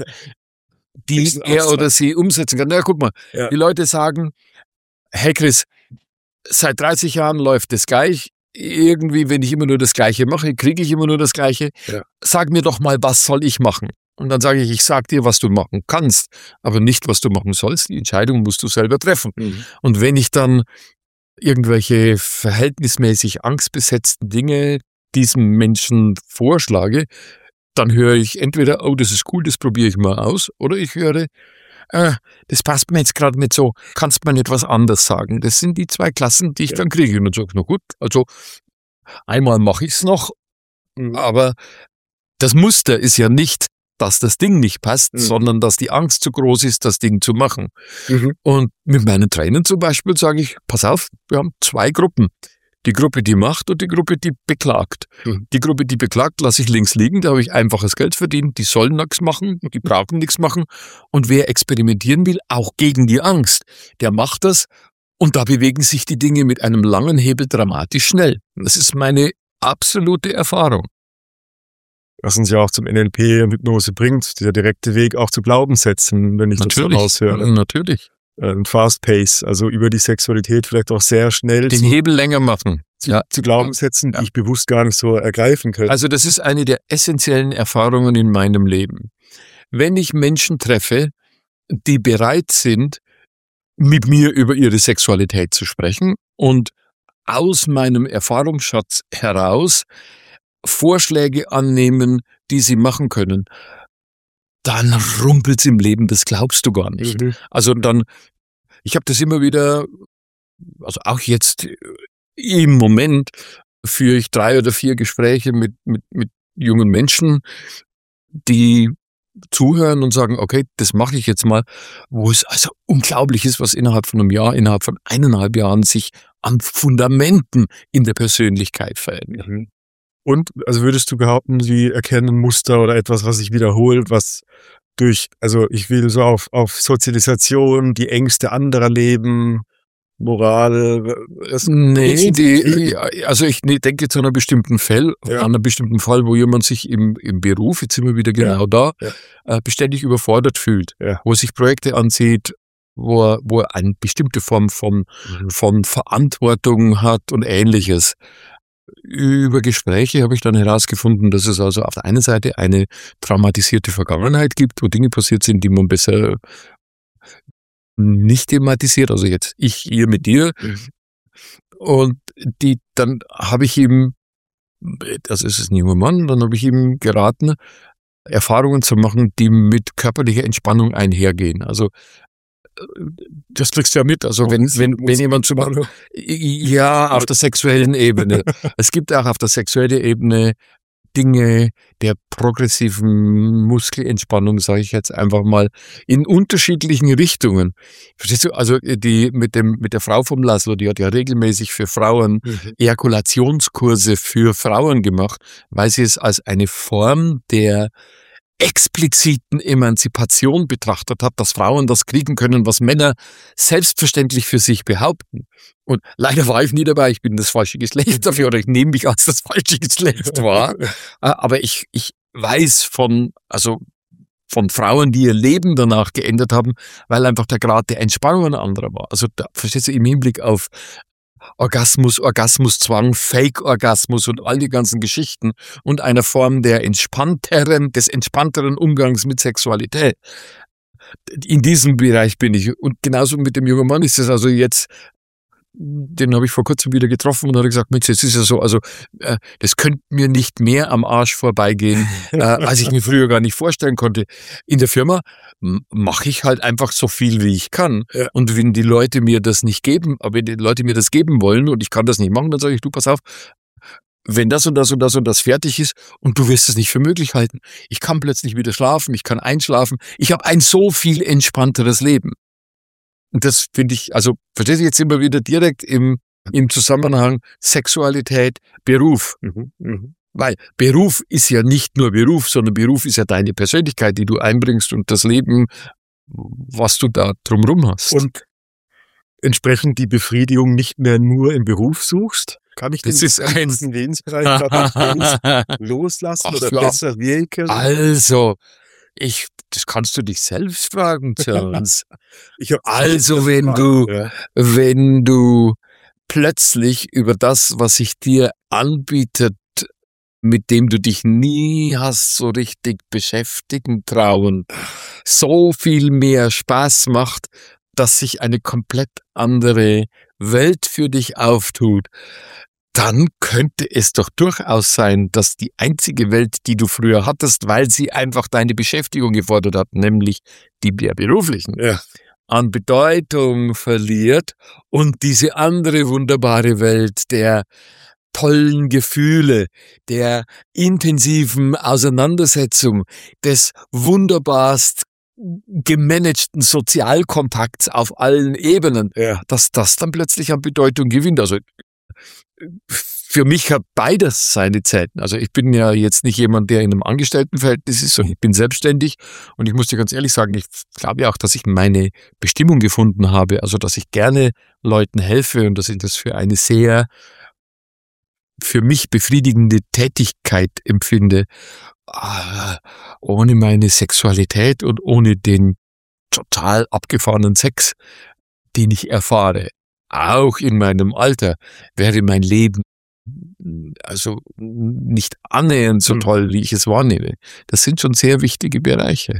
die er oder sie umsetzen kann. Na, guck mal, ja. Die Leute sagen, hey Chris, seit dreißig Jahren läuft das gleich. Irgendwie, wenn ich immer nur das Gleiche mache, kriege ich immer nur das Gleiche. Ja. Sag mir doch mal, was soll ich machen? Und dann sage ich, ich sag dir, was du machen kannst, aber nicht, was du machen sollst. Die Entscheidung musst du selber treffen. Mhm. Und wenn ich dann irgendwelche verhältnismäßig angstbesetzten Dinge diesem Menschen vorschlage, dann höre ich entweder, oh, das ist cool, das probiere ich mal aus, oder ich höre, äh, das passt mir jetzt gerade nicht so, kannst man etwas anders sagen. Das sind die zwei Klassen, die ich ja. dann kriege. Und dann sage ich, na gut, also einmal mache ich es noch, mhm. aber das Muster ist ja nicht, dass das Ding nicht passt, mhm. sondern dass die Angst zu groß ist, das Ding zu machen. Mhm. Und mit meinen Trainern zum Beispiel sage ich, pass auf, wir haben zwei Gruppen. Die Gruppe, die macht und die Gruppe, die beklagt. Mhm. Die Gruppe, die beklagt, lasse ich links liegen, da habe ich einfaches Geld verdient, die sollen nichts machen, die brauchen nichts machen. Und wer experimentieren will, auch gegen die Angst, der macht das und da bewegen sich die Dinge mit einem langen Hebel dramatisch schnell. Das ist meine absolute Erfahrung. Was uns ja auch zum N L P und Hypnose bringt, der direkte Weg auch zu Glaubenssätzen, wenn ich natürlich, das so raushöre. Natürlich. Ein Fast Pace, also über die Sexualität vielleicht auch sehr schnell den zu, Hebel länger machen. Zu, ja. zu Glaubenssätzen, die ja. ich bewusst gar nicht so ergreifen könnte. Also das ist eine der essentiellen Erfahrungen in meinem Leben. Wenn ich Menschen treffe, die bereit sind, mit mir über ihre Sexualität zu sprechen und aus meinem Erfahrungsschatz heraus Vorschläge annehmen, die sie machen können, dann rumpelt's im Leben, das glaubst du gar nicht. Mhm. Also dann, ich habe das immer wieder, also auch jetzt im Moment führe ich drei oder vier Gespräche mit, mit, mit jungen Menschen, die zuhören und sagen, okay, das mache ich jetzt mal, wo es also unglaublich ist, was innerhalb von einem Jahr, innerhalb von eineinhalb Jahren sich an Fundamenten in der Persönlichkeit verändert. Mhm. Und, also würdest du behaupten, sie erkennen Muster oder etwas, was sich wiederholt, was durch, also ich will so auf, auf Sozialisation, die Ängste anderer leben, Moral, das nee, die, also ich nee, denke zu einer bestimmten Fall, ja. an einem bestimmten Fall, wo jemand sich im, im Beruf, jetzt sind wir wieder genau ja. da, ja. Äh, beständig überfordert fühlt, ja. wo er sich Projekte ansieht, wo er, wo er eine bestimmte Form von, mhm. von Verantwortung hat und Ähnliches. Über Gespräche habe ich dann herausgefunden, dass es also auf der einen Seite eine traumatisierte Vergangenheit gibt, wo Dinge passiert sind, die man besser nicht thematisiert, also jetzt ich hier mit dir. Mhm. Und die, dann habe ich ihm, das ist es ein junger Mann, dann habe ich ihm geraten, Erfahrungen zu machen, die mit körperlicher Entspannung einhergehen. Also das kriegst du ja mit, also wenn, wenn, wenn jemand zum Beispiel, ja, auf der sexuellen Ebene. Es gibt auch auf der sexuellen Ebene Dinge der progressiven Muskelentspannung, sage ich jetzt einfach mal, in unterschiedlichen Richtungen. Verstehst du? Also die mit dem mit der Frau vom Laszlo, die hat ja regelmäßig für Frauen mhm. Ejakulationskurse für Frauen gemacht, weil sie es als eine Form der expliziten Emanzipation betrachtet hat, dass Frauen das kriegen können, was Männer selbstverständlich für sich behaupten. Und leider war ich nie dabei, ich bin das falsche Geschlecht dafür, oder ich nehme mich als das falsche Geschlecht wahr. Aber ich, ich weiß von, also von Frauen, die ihr Leben danach geändert haben, weil einfach der Grad der Entspannung ein anderer war. Also da, verstehst du, im Hinblick auf Orgasmus, Orgasmuszwang, Fake-Orgasmus und all die ganzen Geschichten und einer Form der entspannteren, des entspannteren Umgangs mit Sexualität. In diesem Bereich bin ich. Und genauso mit dem jungen Mann ist es also jetzt, den habe ich vor kurzem wieder getroffen und habe gesagt, Mensch, das ist ja so, also äh, das könnte mir nicht mehr am Arsch vorbeigehen, äh, als ich mir früher gar nicht vorstellen konnte. In der Firma mache ich halt einfach so viel, wie ich kann. Ja. Und wenn die Leute mir das nicht geben, aber wenn die Leute mir das geben wollen und ich kann das nicht machen, dann sage ich, du, pass auf, wenn das und das und das und das fertig ist und du wirst es nicht für möglich halten, ich kann plötzlich wieder schlafen, ich kann einschlafen, ich habe ein so viel entspannteres Leben. Und das finde ich, also verstehst du, jetzt immer wieder direkt im, im Zusammenhang Sexualität, Beruf. Mhm, mh. Weil Beruf ist ja nicht nur Beruf, sondern Beruf ist ja deine Persönlichkeit, die du einbringst und das Leben, was du da drumherum hast. Und entsprechend die Befriedigung nicht mehr nur im Beruf suchst, kann ich das den ist ein Lebensbereich loslassen Ach, oder ja. besser wirken? Also, ich, das kannst du dich selbst fragen, Jones. ich hab also, wenn du, ja. wenn du plötzlich über das, was sich dir anbietet, mit dem du dich nie hast so richtig beschäftigen trauen, so viel mehr Spaß macht, dass sich eine komplett andere Welt für dich auftut, dann könnte es doch durchaus sein, dass die einzige Welt, die du früher hattest, weil sie einfach deine Beschäftigung gefordert hat, nämlich die der beruflichen, ja. an Bedeutung verliert und diese andere wunderbare Welt der tollen Gefühle, der intensiven Auseinandersetzung, des wunderbarst gemanagten Sozialkontakts auf allen Ebenen, ja. dass das dann plötzlich an Bedeutung gewinnt. Also für mich hat beides seine Zeiten. Also ich bin ja jetzt nicht jemand, der in einem Angestelltenverhältnis ist, sondern ich bin selbstständig und ich muss dir ganz ehrlich sagen, ich glaube auch, dass ich meine Bestimmung gefunden habe, also dass ich gerne Leuten helfe und dass ich das für eine sehr für mich befriedigende Tätigkeit empfinde, ohne meine Sexualität und ohne den total abgefahrenen Sex, den ich erfahre. Auch in meinem Alter wäre mein Leben also nicht annähernd so toll, wie ich es wahrnehme. Das sind schon sehr wichtige Bereiche.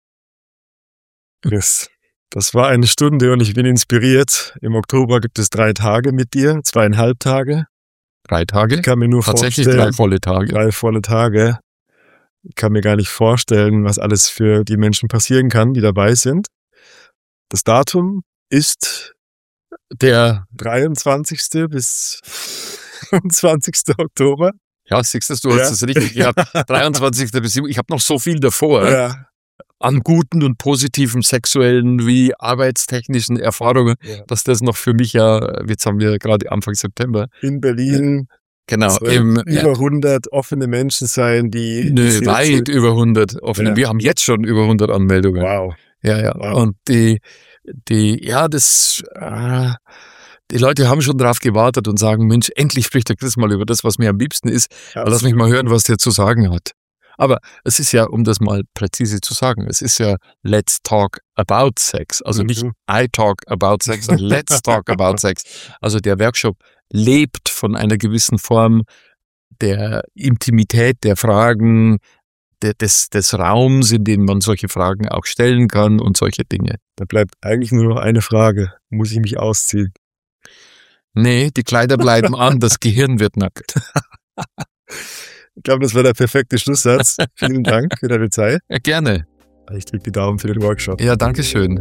Yes. Das war eine Stunde und ich bin inspiriert. Im Oktober gibt es drei Tage mit dir, zweieinhalb Tage. Drei Tage? Ich kann mir nur Tatsächlich vorstellen, drei volle Tage. Drei volle Tage. Ich kann mir gar nicht vorstellen, was alles für die Menschen passieren kann, die dabei sind. Das Datum ist der dreiundzwanzigste bis fünfundzwanzigste Oktober. Ja, siehst du, du hast es richtig gehabt. dreiundzwanzigste bis sieben. Ich habe noch so viel davor. Ja. An guten und positiven sexuellen wie arbeitstechnischen Erfahrungen, ja. dass das noch für mich ja, jetzt haben wir gerade Anfang September. In Berlin. Genau. Im, über ja. hundert offene Menschen sein, die... Nö, weit über hundert offene. Ja. Wir haben jetzt schon über hundert Anmeldungen. Wow. Ja, ja. Wow. Und die, die, ja, das, äh, die Leute haben schon drauf gewartet und sagen, Mensch, endlich spricht der Chris mal über das, was mir am liebsten ist. Ja, lass mich mal hören, was der zu sagen hat. Aber es ist ja, um das mal präzise zu sagen, es ist ja Let's Talk About Sex. Also nicht I Talk About Sex, sondern Let's Talk About Sex. Also der Workshop lebt von einer gewissen Form der Intimität, der Fragen, der, des, des Raums, in dem man solche Fragen auch stellen kann und solche Dinge. Da bleibt eigentlich nur noch eine Frage. Muss ich mich ausziehen? Nee, die Kleider bleiben an, das Gehirn wird nackt. Ich glaube, das war der perfekte Schlusssatz. Vielen Dank für deine Zeit. Ja, gerne. Ich drücke die Daumen für den Workshop. Ja, danke schön.